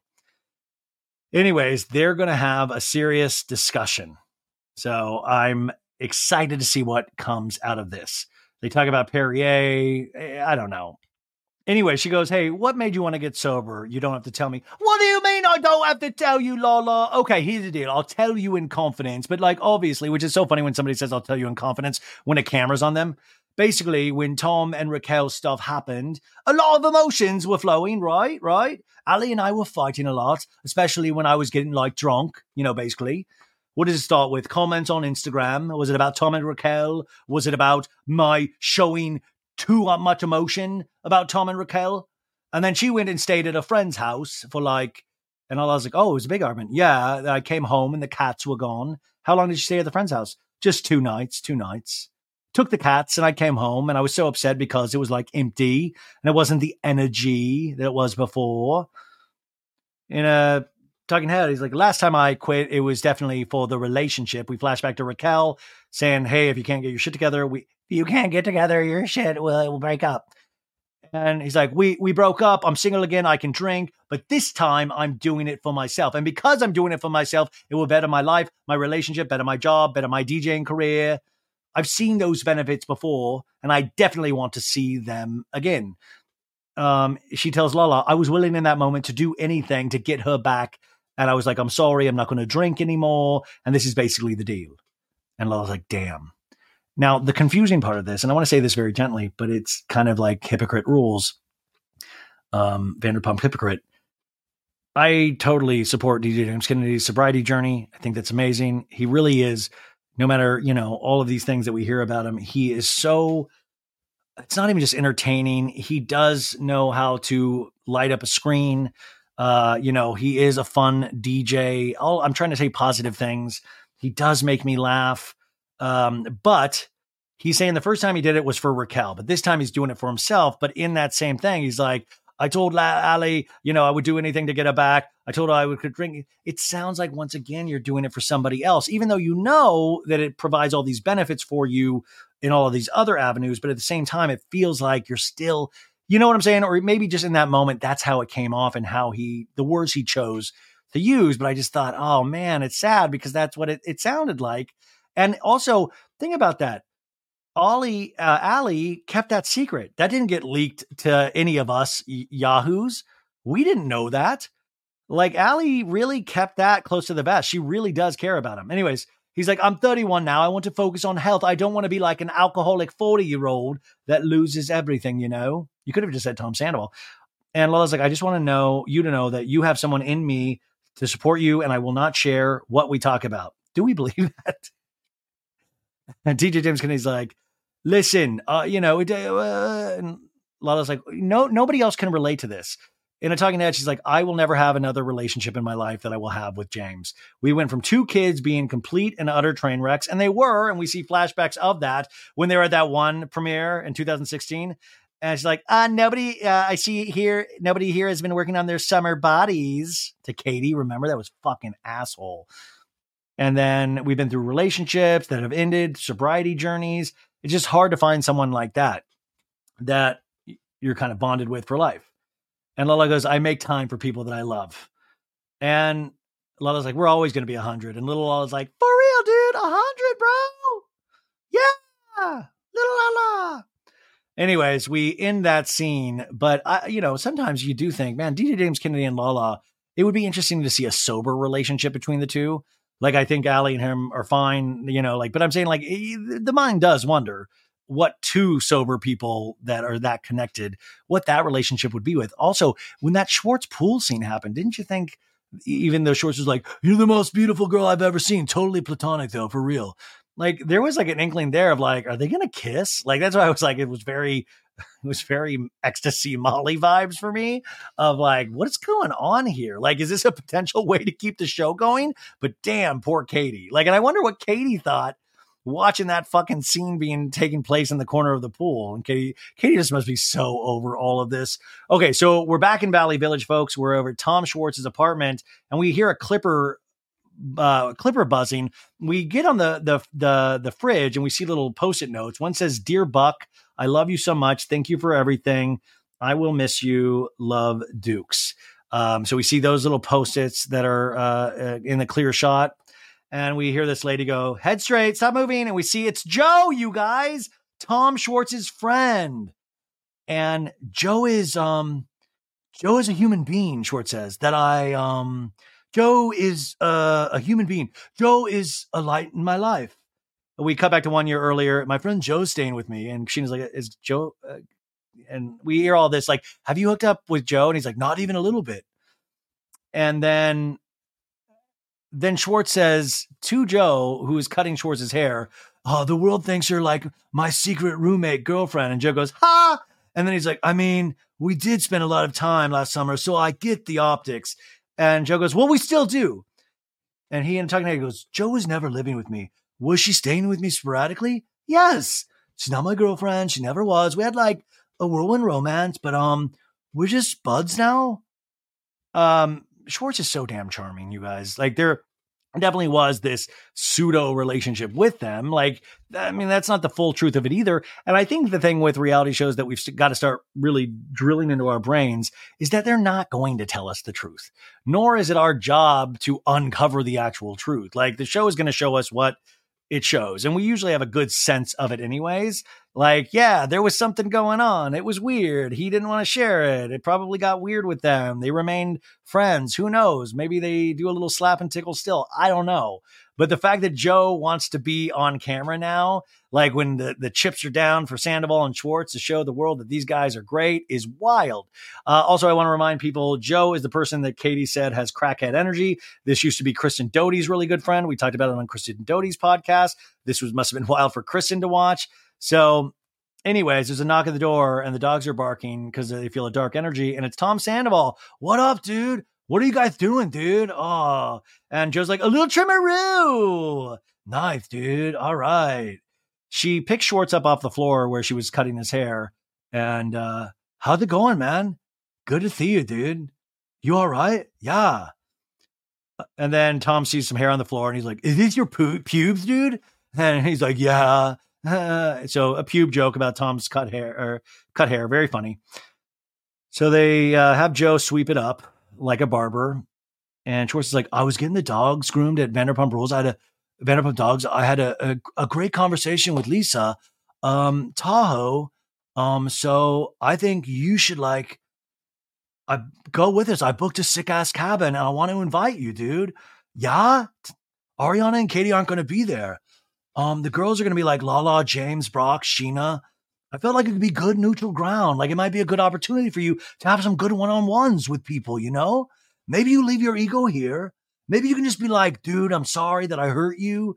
Anyways, they're going to have a serious discussion. So I'm excited to see what comes out of this. They talk about Perrier. I don't know. Anyway, she goes, hey, what made you want to get sober? You don't have to tell me. What do you mean I don't have to tell you, Lala? Okay, here's the deal. I'll tell you in confidence. But like, obviously, which is so funny when somebody says I'll tell you in confidence when a camera's on them. Basically, when Tom and Raquel's stuff happened, a lot of emotions were flowing, right? Right? Ali and I were fighting a lot, especially when I was getting like drunk, you know, basically. What did it start with? Comments on Instagram? Was it about Tom and Raquel? Was it about my showing too much emotion about Tom and Raquel? And then she went and stayed at a friend's house for like, and I was like, oh, it was a big argument. Yeah, I came home and the cats were gone. How long did you stay at the friend's house? Just two nights, two nights. Took the cats and I came home and I was so upset because it was like empty and it wasn't the energy that it was before. In a talking head, he's like, last time I quit, it was definitely for the relationship. We flash back to Raquel saying, hey, if you can't get your shit together, we, if you can't get together your shit, we'll, we'll break up. And he's like, we, we broke up. I'm single again. I can drink, but this time I'm doing it for myself. And because I'm doing it for myself, it will better my life, my relationship, better my job, better my DJing career. I've seen those benefits before, and I definitely want to see them again. Um, she tells Lala, I was willing in that moment to do anything to get her back. And I was like, I'm sorry, I'm not going to drink anymore. And this is basically the deal. And Lala's like, damn. Now, the confusing part of this, and I want to say this very gently, but it's kind of like hypocrite rules. Um, Vanderpump hypocrite. I totally support D J James Kennedy's sobriety journey. I think that's amazing. He really is. No matter, you know, all of these things that we hear about him, he is so, it's not even just entertaining. He does know how to light up a screen. Uh, you know, he is a fun D J. All, I'm trying to say positive things. He does make me laugh. Um, but he's saying the first time he did it was for Raquel, but this time he's doing it for himself. But in that same thing, he's like, I told Ali, you know, I would do anything to get her back. I told her I would could drink. It sounds like, once again, you're doing it for somebody else, even though you know that it provides all these benefits for you in all of these other avenues. But at the same time, it feels like you're still, you know what I'm saying? Or maybe just in that moment, that's how it came off and how he, the words he chose to use. But I just thought, oh man, it's sad because that's what it, it sounded like. And also think about that. Ollie, uh, Ali kept that secret. That didn't get leaked to any of us y- yahoos. We didn't know that. Like, Ali really kept that close to the vest. She really does care about him. Anyways, he's like, I'm thirty-one now. I want to focus on health. I don't want to be like an alcoholic forty-year-old that loses everything, you know? You could have just said Tom Sandoval. And Lola's like, I just want to know you to know that you have someone in me to support you, and I will not share what we talk about. Do we believe that? And D J James Kennedy's like, listen, uh, you know, uh, and Lala's like, no, nobody else can relate to this. In a talking head, she's like, I will never have another relationship in my life that I will have with James. We went from two kids being complete and utter train wrecks, and they were, and we see flashbacks of that when they were at that one premiere in two thousand sixteen. And she's like, uh, nobody, uh, I see here, nobody here has been working on their summer bodies. To Katie, remember, that was fucking asshole. And then we've been through relationships that have ended, sobriety journeys. It's just hard to find someone like that, that you're kind of bonded with for life. And Lala goes, I make time for people that I love. And Lala's like, we're always going to be a hundred. And little Lala's like, for real, dude, a hundred, bro. Yeah. Little Lala. Anyways, we end that scene, but I, you know, sometimes you do think, man, D J James Kennedy and Lala, it would be interesting to see a sober relationship between the two. Like, I think Allie and him are fine, you know, like, but I'm saying, like, the mind does wonder what two sober people that are that connected, what that relationship would be with. Also, when that Schwartz pool scene happened, didn't you think, even though Schwartz was like, you're the most beautiful girl I've ever seen, totally platonic though, for real. Like, there was like an inkling there of like, are they going to kiss? Like, that's why I was like, it was very, it was very ecstasy Molly vibes for me of like, what's going on here? Like, is this a potential way to keep the show going? But damn, poor Katie. Like, and I wonder what Katie thought watching that fucking scene being taking place in the corner of the pool. And Katie, Katie just must be so over all of this. Okay. So we're back in Valley Village, folks. We're over at Tom Schwartz's apartment and we hear a clipper uh clipper buzzing. We get on the the the the fridge and we see little post-it notes. One says, "Dear Buck, I love you so much. Thank you for everything. I will miss you. Love, Dukes." Um, so we see those little post-its that are uh in the clear shot. And we hear this lady go, "Head straight, stop moving." And we see it's Joe, you guys, Tom Schwartz's friend. And Joe is um Joe is a human being, Schwartz says, that I um Joe is uh, a human being. Joe is a light in my life. We cut back to one year earlier. My friend Joe's staying with me. And Sheena's like, is Joe? Uh, and we hear all this, like, have you hooked up with Joe? And he's like, not even a little bit. And then, then Schwartz says to Joe, who is cutting Schwartz's hair, "Oh, the world thinks you're like my secret roommate girlfriend." And Joe goes, "Ha!" And then he's like, "I mean, we did spend a lot of time last summer, so I get the optics." And Joe goes, "Well, we still do." And he and talking to her goes, "Joe was never living with me. Was she staying with me sporadically? Yes. She's not my girlfriend. She never was. We had like a whirlwind romance, but um, we're just buds now." Um, Schwartz is so damn charming, you guys. Like, there definitely was this pseudo relationship with them. Like, I mean, that's not the full truth of it either. And I think the thing with reality shows that we've got to start really drilling into our brains is that they're not going to tell us the truth, nor is it our job to uncover the actual truth. Like, the show is going to show us what it shows. And we usually have a good sense of it anyways. Like, yeah, there was something going on. It was weird. He didn't want to share it. It probably got weird with them. They remained friends. Who knows? Maybe they do a little slap and tickle still. I don't know. But the fact that Joe wants to be on camera now, like when the, the chips are down for Sandoval and Schwartz to show the world that these guys are great, is wild. Uh, also, I want to remind people, Joe is the person that Katie said has crackhead energy. This used to be Kristen Doty's really good friend. We talked about it on Kristen Doty's podcast. This was must have been wild for Kristen to watch. So anyways, there's a knock at the door and the dogs are barking because they feel a dark energy. And it's Tom Sandoval. "What up, dude? What are you guys doing, dude?" Oh, and Joe's like, "A little trimmeroo." "Nice, dude. All right." She picked Schwartz up off the floor where she was cutting his hair. And, uh, "How's it going, man? Good to see you, dude. You all right?" "Yeah." And then Tom sees some hair on the floor and he's like, "Is this your pu- pubes, dude?" And he's like, "Yeah." Uh, so a pube joke about Tom's cut hair or cut hair. Very funny. So they uh, have Joe sweep it up like a barber. And Schwartz is like, "I was getting the dogs groomed at Vanderpump Rules. I had a Vanderpump Dogs. I had a, a, a great conversation with Lisa um, Tahoe. Um, so I think you should like, I go with us. I booked a sick ass cabin and I want to invite you, dude." "Yeah, Ariana and Katie aren't going to be there. Um, the girls are going to be like Lala, James, Brock, Sheena. I felt like it could be good neutral ground. Like, it might be a good opportunity for you to have some good one-on-ones with people, you know? Maybe you leave your ego here. Maybe you can just be like, dude, I'm sorry that I hurt you."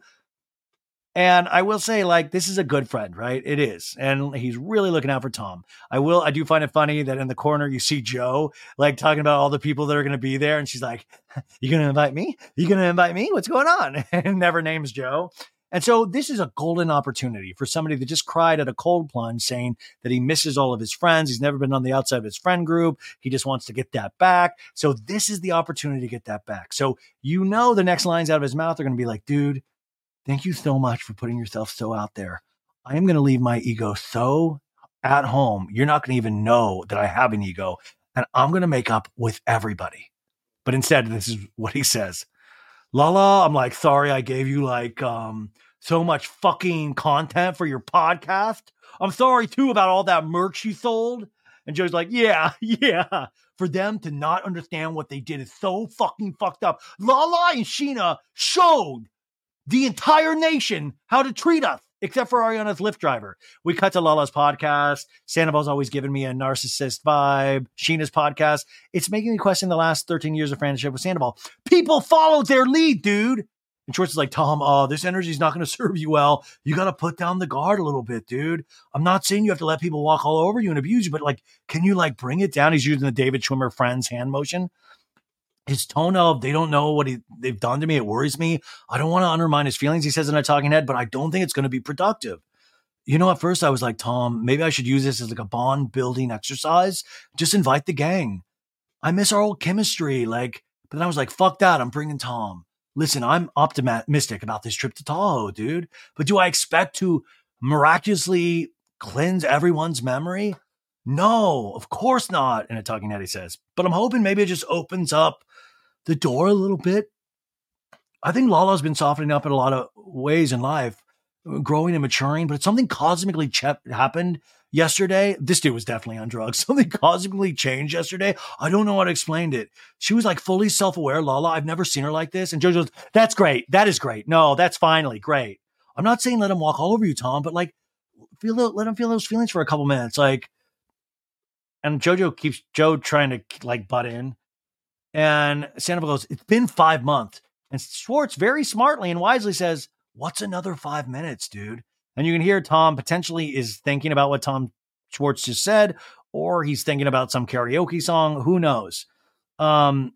And I will say, like, this is a good friend, right? It is. And he's really looking out for Tom. I will, I do find it funny that in the corner you see Joe, like, talking about all the people that are going to be there. And she's like, "You going to invite me? You going to invite me? What's going on?" And never names Joe. And so this is a golden opportunity for somebody that just cried at a cold plunge saying that he misses all of his friends. He's never been on the outside of his friend group. He just wants to get that back. So this is the opportunity to get that back. So, you know, the next lines out of his mouth are going to be like, "Dude, thank you so much for putting yourself so out there. I am going to leave my ego so at home. You're not going to even know that I have an ego, and I'm going to make up with everybody." But instead, this is what he says. "Lala, I'm like, sorry I gave you like um so much fucking content for your podcast. I'm sorry, too, about all that merch you sold. And Joe's like, yeah, yeah. For them to not understand what they did is so fucking fucked up. Lala and Sheena showed the entire nation how to treat us, except for Ariana's Lyft driver. We cut to Lala's podcast. Sandoval's always given me a narcissist vibe. Sheena's podcast. It's making me question the last thirteen years of friendship with Sandoval. People followed their lead, dude. And Schwartz is like, Tom, uh, this energy is not going to serve you well. You got to put down the guard a little bit, dude. I'm not saying you have to let people walk all over you and abuse you, but like, can you like bring it down? He's using the David Schwimmer Friends hand motion. His tone of, they don't know what he, they've done to me. It worries me. I don't want to undermine his feelings, he says in a talking head, but I don't think it's going to be productive. You know, at first I was like, Tom, maybe I should use this as like a bond building exercise. Just invite the gang. I miss our old chemistry. Like, but then I was like, fuck that. I'm bringing Tom. Listen, I'm optimistic about this trip to Tahoe, dude. But do I expect to miraculously cleanse everyone's memory? No, of course not. In a talking head, he says. But I'm hoping maybe it just opens up the door a little bit. I think Lala's been softening up in a lot of ways in life, growing and maturing. But something cosmically ch- happened yesterday. This dude was definitely on drugs. Something cosmically changed yesterday. I don't know how to explain it. She was like fully self-aware. Lala, I've never seen her like this. And Jojo goes, that's great. That is great. No, that's finally great. I'm not saying let him walk all over you, Tom, but like feel let him feel those feelings for a couple minutes. Like, and Jojo keeps Joe trying to like butt in. And Sandoval goes, it's been five months. And Schwartz very smartly and wisely says, what's another five minutes, dude? And you can hear Tom potentially is thinking about what Tom Schwartz just said, or he's thinking about some karaoke song. Who knows? Um,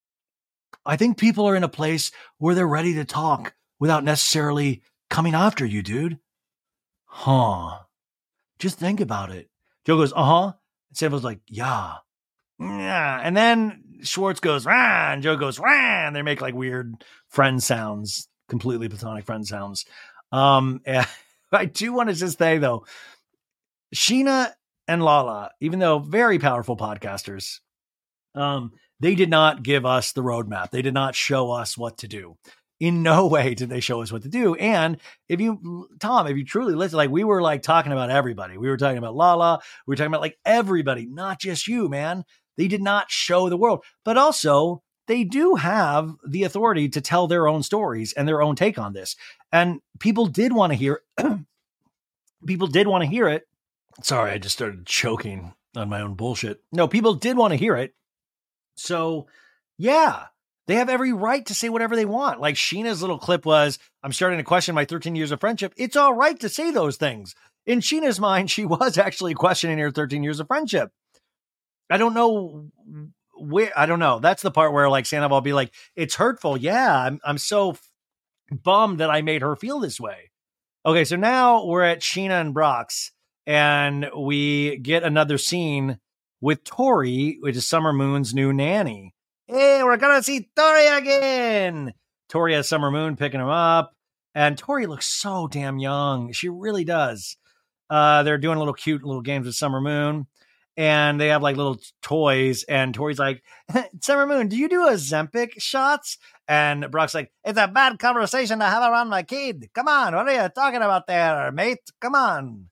I think people are in a place where they're ready to talk without necessarily coming after you, dude. Huh. Just think about it. Joe goes, uh-huh. Sandoval's like, yeah. Yeah. And then Schwartz goes, rah, and Joe goes, rah, and they make like weird friend sounds, completely platonic friend sounds. Um, and I do want to just say, though, Sheena and Lala, even though very powerful podcasters, um, they did not give us the roadmap. They did not show us what to do. In no way did they show us what to do. And if you, Tom, if you truly listen, like we were like talking about everybody. We were talking about Lala. We were talking about like everybody, not just you, man. They did not show the world. But also, they do have the authority to tell their own stories and their own take on this. And people did want to hear, people did want to hear it. Sorry, I just started choking on my own bullshit. No, people did want to hear it. So yeah, they have every right to say whatever they want. Like Sheena's little clip was, I'm starting to question my thirteen years of friendship. It's all right to say those things. In Sheena's mind, she was actually questioning her thirteen years of friendship. I don't know where, I don't know. That's the part where like Sandoval will be like, it's hurtful. Yeah, I'm, I'm so bummed that I made her feel this way. Okay, so now we're at Sheena and Brock's, and we get another scene with Tori, which is Summer Moon's new nanny. Hey, we're gonna see Tori again. Tori has Summer Moon picking him up, and Tori looks so damn young. She really does. Uh, they're doing little cute little games with Summer Moon, and they have like little toys, and Tori's like, Summer Moon, do you do Ozempic shots? And Brock's like, it's a bad conversation to have around my kid. Come on, what are you talking about there, mate? Come on.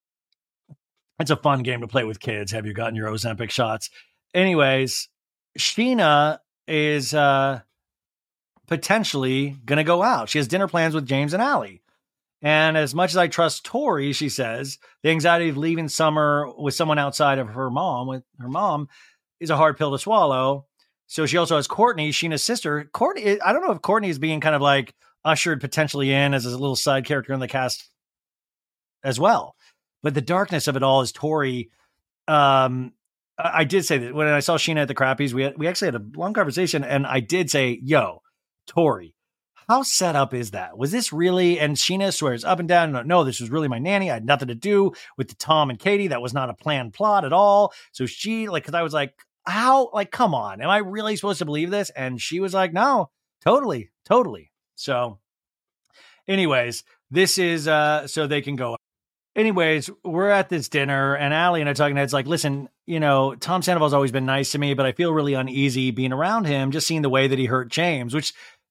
It's a fun game to play with kids. Have you gotten your Ozempic shots? Anyways, Sheena is uh, potentially going to go out. She has dinner plans with James and Allie. And as much as I trust Tori, she says, the anxiety of leaving Summer with someone outside of her mom, with her mom, is a hard pill to swallow. So she also has Courtney, Sheena's sister. Courtney, I don't know if Courtney is being kind of like ushered potentially in as a little side character in the cast as well. But the darkness of it all is Tori. Um, I did say that when I saw Sheena at the Crappies, we had, we actually had a long conversation, and I did say, yo, Tori, how set up is that? Was this really, and Sheena swears up and down, no, no, this was really my nanny. I had nothing to do with the Tom and Katie. That was not a planned plot at all. So she, like, because I was like, how, like, come on, am I really supposed to believe this? And she was like, no, totally, totally. So anyways, this is, uh, so they can go. Anyways, we're at this dinner, and Allie and I talking, and it's like, listen, you know, Tom Sandoval's always been nice to me, but I feel really uneasy being around him, just seeing the way that he hurt James, which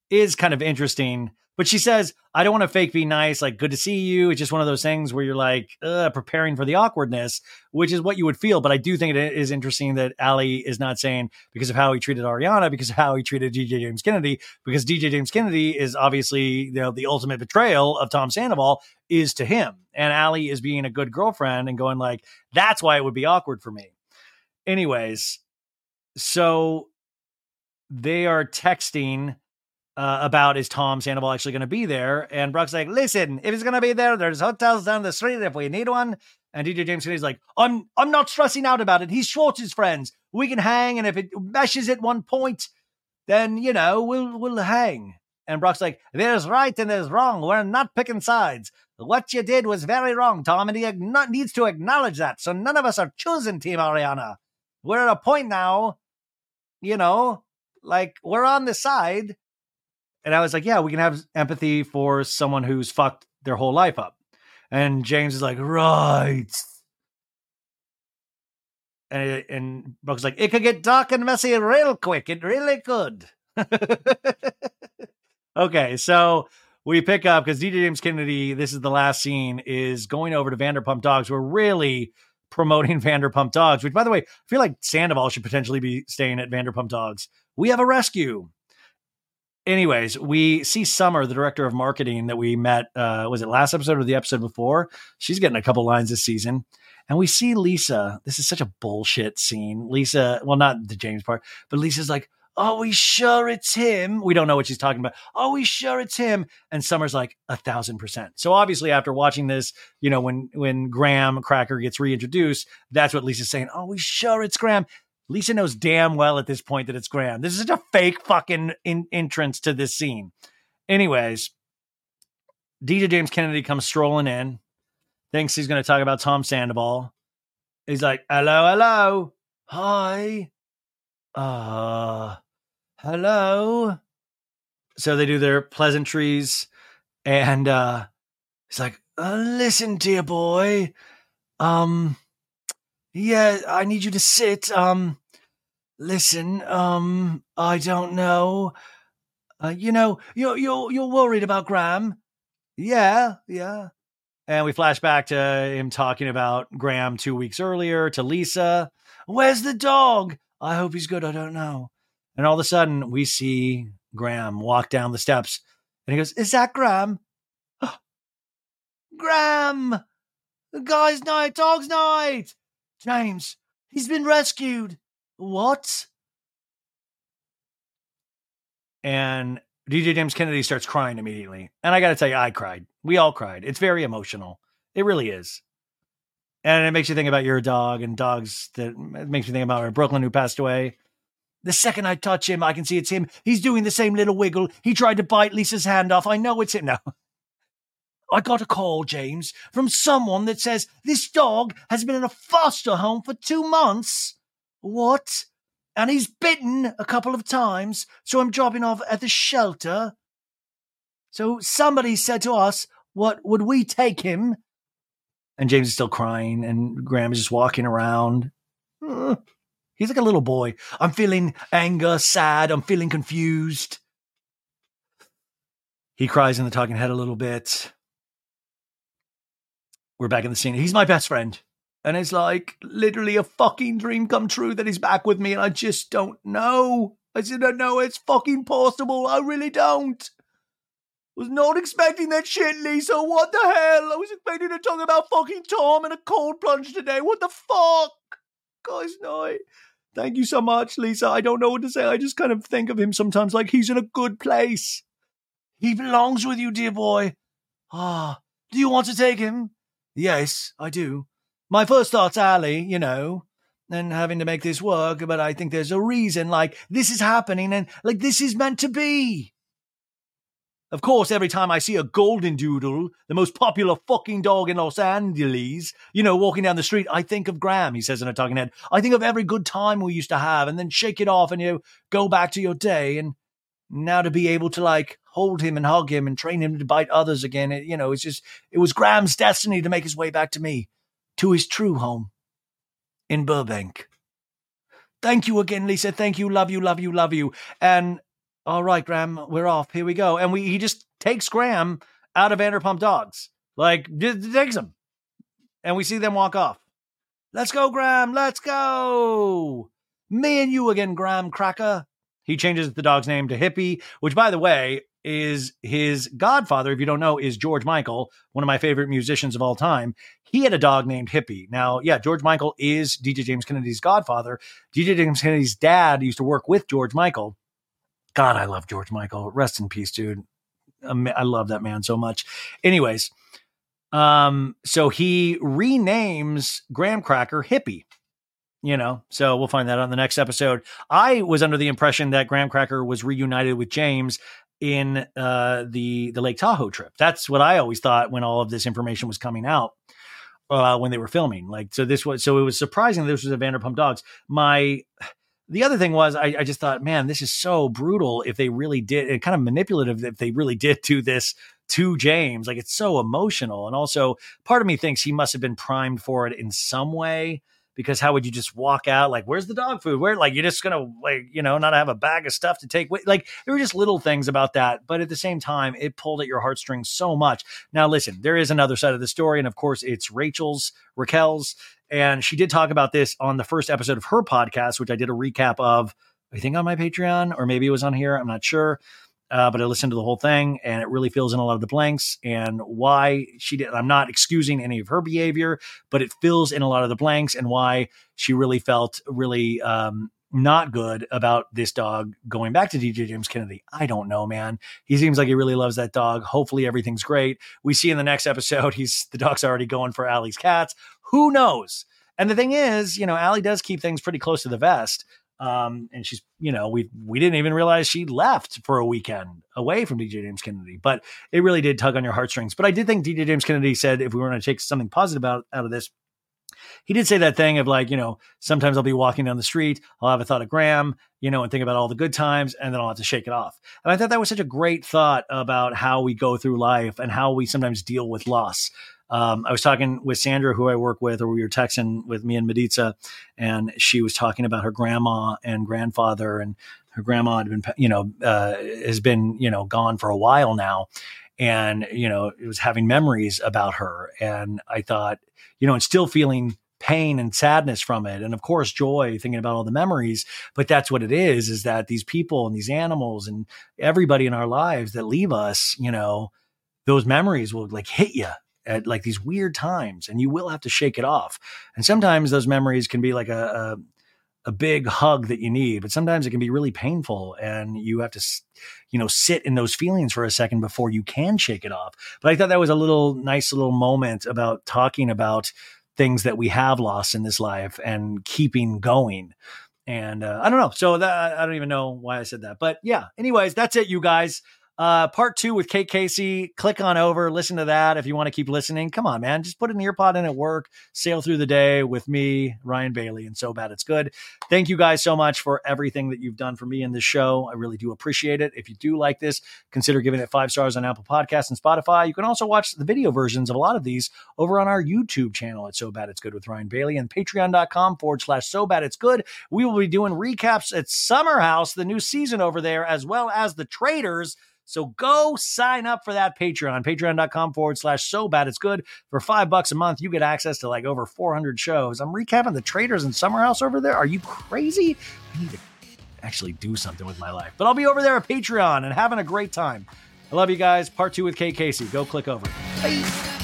is kind of interesting. But she says, I don't want to fake be nice, like, good to see you. It's just one of those things where you're like, uh, preparing for the awkwardness, which is what you would feel. But I do think it is interesting that Ali is not saying because of how he treated Ariana, because of how he treated D J James Kennedy, because D J James Kennedy is obviously, you know, the ultimate betrayal of Tom Sandoval is to him. And Ali is being a good girlfriend and going like, that's why it would be awkward for me. Anyways, so they are texting Uh, about is Tom Sandoval actually going to be there? And Brock's like, listen, if he's going to be there, there's hotels down the street if we need one. And D J James Kennedy's like, I'm I'm not stressing out about it. He's Schwartz's friends. We can hang, and if it meshes at one point, then, you know, we'll we'll hang. And Brock's like, there's right and there's wrong. We're not picking sides. What you did was very wrong, Tom, and he ag- needs to acknowledge that. So none of us are choosing Team Ariana. We're at a point now, you know, like we're on the side. And I was like, yeah, we can have empathy for someone who's fucked their whole life up. And James is like, right. And, it, and Brooke's like, it could get dark and messy real quick. It really could. Okay, so we pick up because D J James Kennedy, this is the last scene, is going over to Vanderpump Dogs. We're really promoting Vanderpump Dogs, which, by the way, I feel like Sandoval should potentially be staying at Vanderpump Dogs. We have a rescue. Anyways, we see Summer, the director of marketing that we met, uh, was it last episode or the episode before? She's getting a couple lines this season. And we see Lisa. This is such a bullshit scene. Lisa, well, not the James part, but Lisa's like, are we sure it's him? We don't know what she's talking about. Are we sure it's him? And Summer's like, a thousand percent. So obviously after watching this, you know, when, when Graham Cracker gets reintroduced, that's what Lisa's saying. Are we sure it's Graham? Lisa knows damn well at this point that it's Graham. This is such a fake fucking in- entrance to this scene. Anyways, D J James Kennedy comes strolling in, thinks he's going to talk about Tom Sandoval. He's like, hello, hello. Hi. Uh, hello. So they do their pleasantries. And uh, he's like, uh, listen, dear boy. Um, yeah, I need you to sit. Um, Listen, um, I don't know. Uh, you know, you're you're you're worried about Graham. Yeah, yeah. And we flash back to him talking about Graham two weeks earlier to Lisa. Where's the dog? I hope he's good. I don't know. And all of a sudden, we see Graham walk down the steps, and he goes, "Is that Graham? Graham, guys' night, dog's night. James, he's been rescued." What? And D J James Kennedy starts crying immediately. And I got to tell you, I cried. We all cried. It's very emotional. It really is. And it makes you think about your dog and dogs. That it makes me think about Brooklyn, who passed away. The second I touch him, I can see it's him. He's doing the same little wiggle. He tried to bite Lisa's hand off. I know it's him. No. I got a call, James, from someone that says this dog has been in a foster home for two months. What? And he's bitten a couple of times, so I'm dropping off at the shelter. So somebody said to us, what, would we take him? And James is still crying, and Graham is just walking around. Uh, he's like a little boy. I'm feeling anger, sad, I'm feeling confused. He cries in the talking head a little bit. We're back in the scene. He's my best friend. And it's like literally a fucking dream come true that he's back with me. And I just don't know. I just don't know it's fucking possible. I really don't. Was not expecting that shit, Lisa. What the hell? I was expecting to talk about fucking Tom and a cold plunge today. What the fuck? Guys, no. Thank you so much, Lisa. I don't know what to say. I just kind of think of him sometimes like he's in a good place. He belongs with you, dear boy. Ah, do you want to take him? Yes, I do. My first thought's Ali, you know, and having to make this work, but I think there's a reason, like, this is happening, and, like, this is meant to be. Of course, every time I see a golden doodle, the most popular fucking dog in Los Angeles, you know, walking down the street, I think of Graham, he says in a talking head. I think of every good time we used to have, and then shake it off, and, you know, go back to your day, and now to be able to, like, hold him and hug him and train him to bite others again, it, you know, it's just, it was Graham's destiny to make his way back to me. To his true home in Burbank. Thank you again, Lisa. Thank you. Love you, love you, love you. And all right, Graham, we're off. Here we go. And we he just takes Graham out of Vanderpump Dogs. Like, just takes him. And we see them walk off. Let's go, Graham. Let's go. Me and you again, Graham Cracker. He changes the dog's name to Hippie, which, by the way, is his godfather, if you don't know, is George Michael, one of my favorite musicians of all time. He had a dog named Hippie. Now, yeah, George Michael is D J James Kennedy's godfather. D J James Kennedy's dad used to work with George Michael. God, I love George Michael. Rest in peace, dude. I love that man so much. Anyways, um, so he renames Graham Cracker Hippie. You know, so we'll find that on the next episode. I was under the impression that Graham Cracker was reunited with James in uh, the the Lake Tahoe trip. That's what I always thought when all of this information was coming out uh, when they were filming. Like, so this was so it was surprising that this was a Vanderpump Dogs. My the other thing was I, I just thought, man, this is so brutal. If they really did, and kind of manipulative if they really did do this to James. Like, it's so emotional, and also part of me thinks he must have been primed for it in some way. Because how would you just walk out? Like, where's the dog food? Where, like, you're just going to, like, you know, not have a bag of stuff to take with. Like, there were just little things about that. But at the same time, it pulled at your heartstrings so much. Now, listen, there is another side of the story. And of course, it's Rachel's, Raquel's. And she did talk about this on the first episode of her podcast, which I did a recap of, I think on my Patreon, or maybe it was on here. I'm not sure. Uh, but I listened to the whole thing, and it really fills in a lot of the blanks and why she did. I'm not excusing any of her behavior, but it fills in a lot of the blanks and why she really felt really um, not good about this dog going back to D J James Kennedy. I don't know, man. He seems like he really loves that dog. Hopefully everything's great. We see in the next episode, he's the dog's already going for Allie's cats. Who knows? And the thing is, you know, Allie does keep things pretty close to the vest. Um, and she's, you know, we, we didn't even realize she left for a weekend away from D J James Kennedy, but it really did tug on your heartstrings. But I did think D J James Kennedy said, if we were going to take something positive out, out of this, he did say that thing of like, you know, sometimes I'll be walking down the street, I'll have a thought of Graham, you know, and think about all the good times, and then I'll have to shake it off. And I thought that was such a great thought about how we go through life and how we sometimes deal with loss. Um, I was talking with Sandra, who I work with, or we were texting with me and Mediza, and she was talking about her grandma and grandfather, and her grandma had been, you know, uh, has been, you know, gone for a while now. And, you know, it was having memories about her. And I thought, you know, and still feeling pain and sadness from it. And of course, joy, thinking about all the memories. But that's what it is, is that these people and these animals and everybody in our lives that leave us, you know, those memories will like hit you at like these weird times, and you will have to shake it off. And sometimes those memories can be like a, a, a big hug that you need, but sometimes it can be really painful, and you have to, you know, sit in those feelings for a second before you can shake it off. But I thought that was a little nice little moment about talking about things that we have lost in this life and keeping going. And uh, I don't know. So that, I don't even know why I said that, but yeah, anyways, that's it, you guys. Uh, part two with Kate Casey. Click on over, listen to that if you want to keep listening. Come on, man. Just put an ear pod in at work, sail through the day with me, Ryan Bailey, and So Bad It's Good. Thank you guys so much for everything that you've done for me in this show. I really do appreciate it. If you do like this, consider giving it five stars on Apple Podcasts and Spotify. You can also watch the video versions of a lot of these over on our YouTube channel at So Bad It's Good with Ryan Bailey, and patreon.com forward slash So Bad It's Good. We will be doing recaps at Summer House, the new season over there, as well as The Traitors. So go sign up for that Patreon, patreon.com forward slash so bad it's good. For five bucks a month, you get access to like over four hundred shows. I'm recapping The Traitors and Summer House over there. Are you crazy? I need to actually do something with my life. But I'll be over there at Patreon and having a great time. I love you guys. Part two with Kate Casey. Go click over. Bye.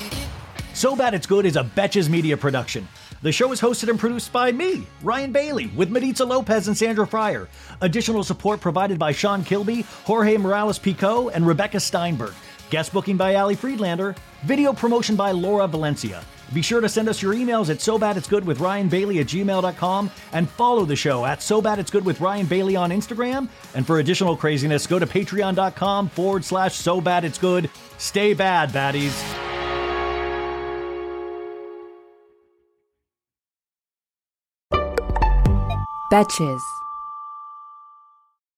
So Bad It's Good is a Betches Media production. The show is hosted and produced by me, Ryan Bailey, with Mediza Lopez and Sandra Fryer. Additional support provided by Sean Kilby, Jorge Morales-Pico, and Rebecca Steinberg. Guest booking by Ali Friedlander. Video promotion by Laura Valencia. Be sure to send us your emails at so bad it's good with Ryan Bailey at gmail dot com, and follow the show at So Bad It's Good with Ryan Bailey on Instagram. And for additional craziness, go to patreon.com forward slash So Bad It's Good. Stay bad, baddies. Betches.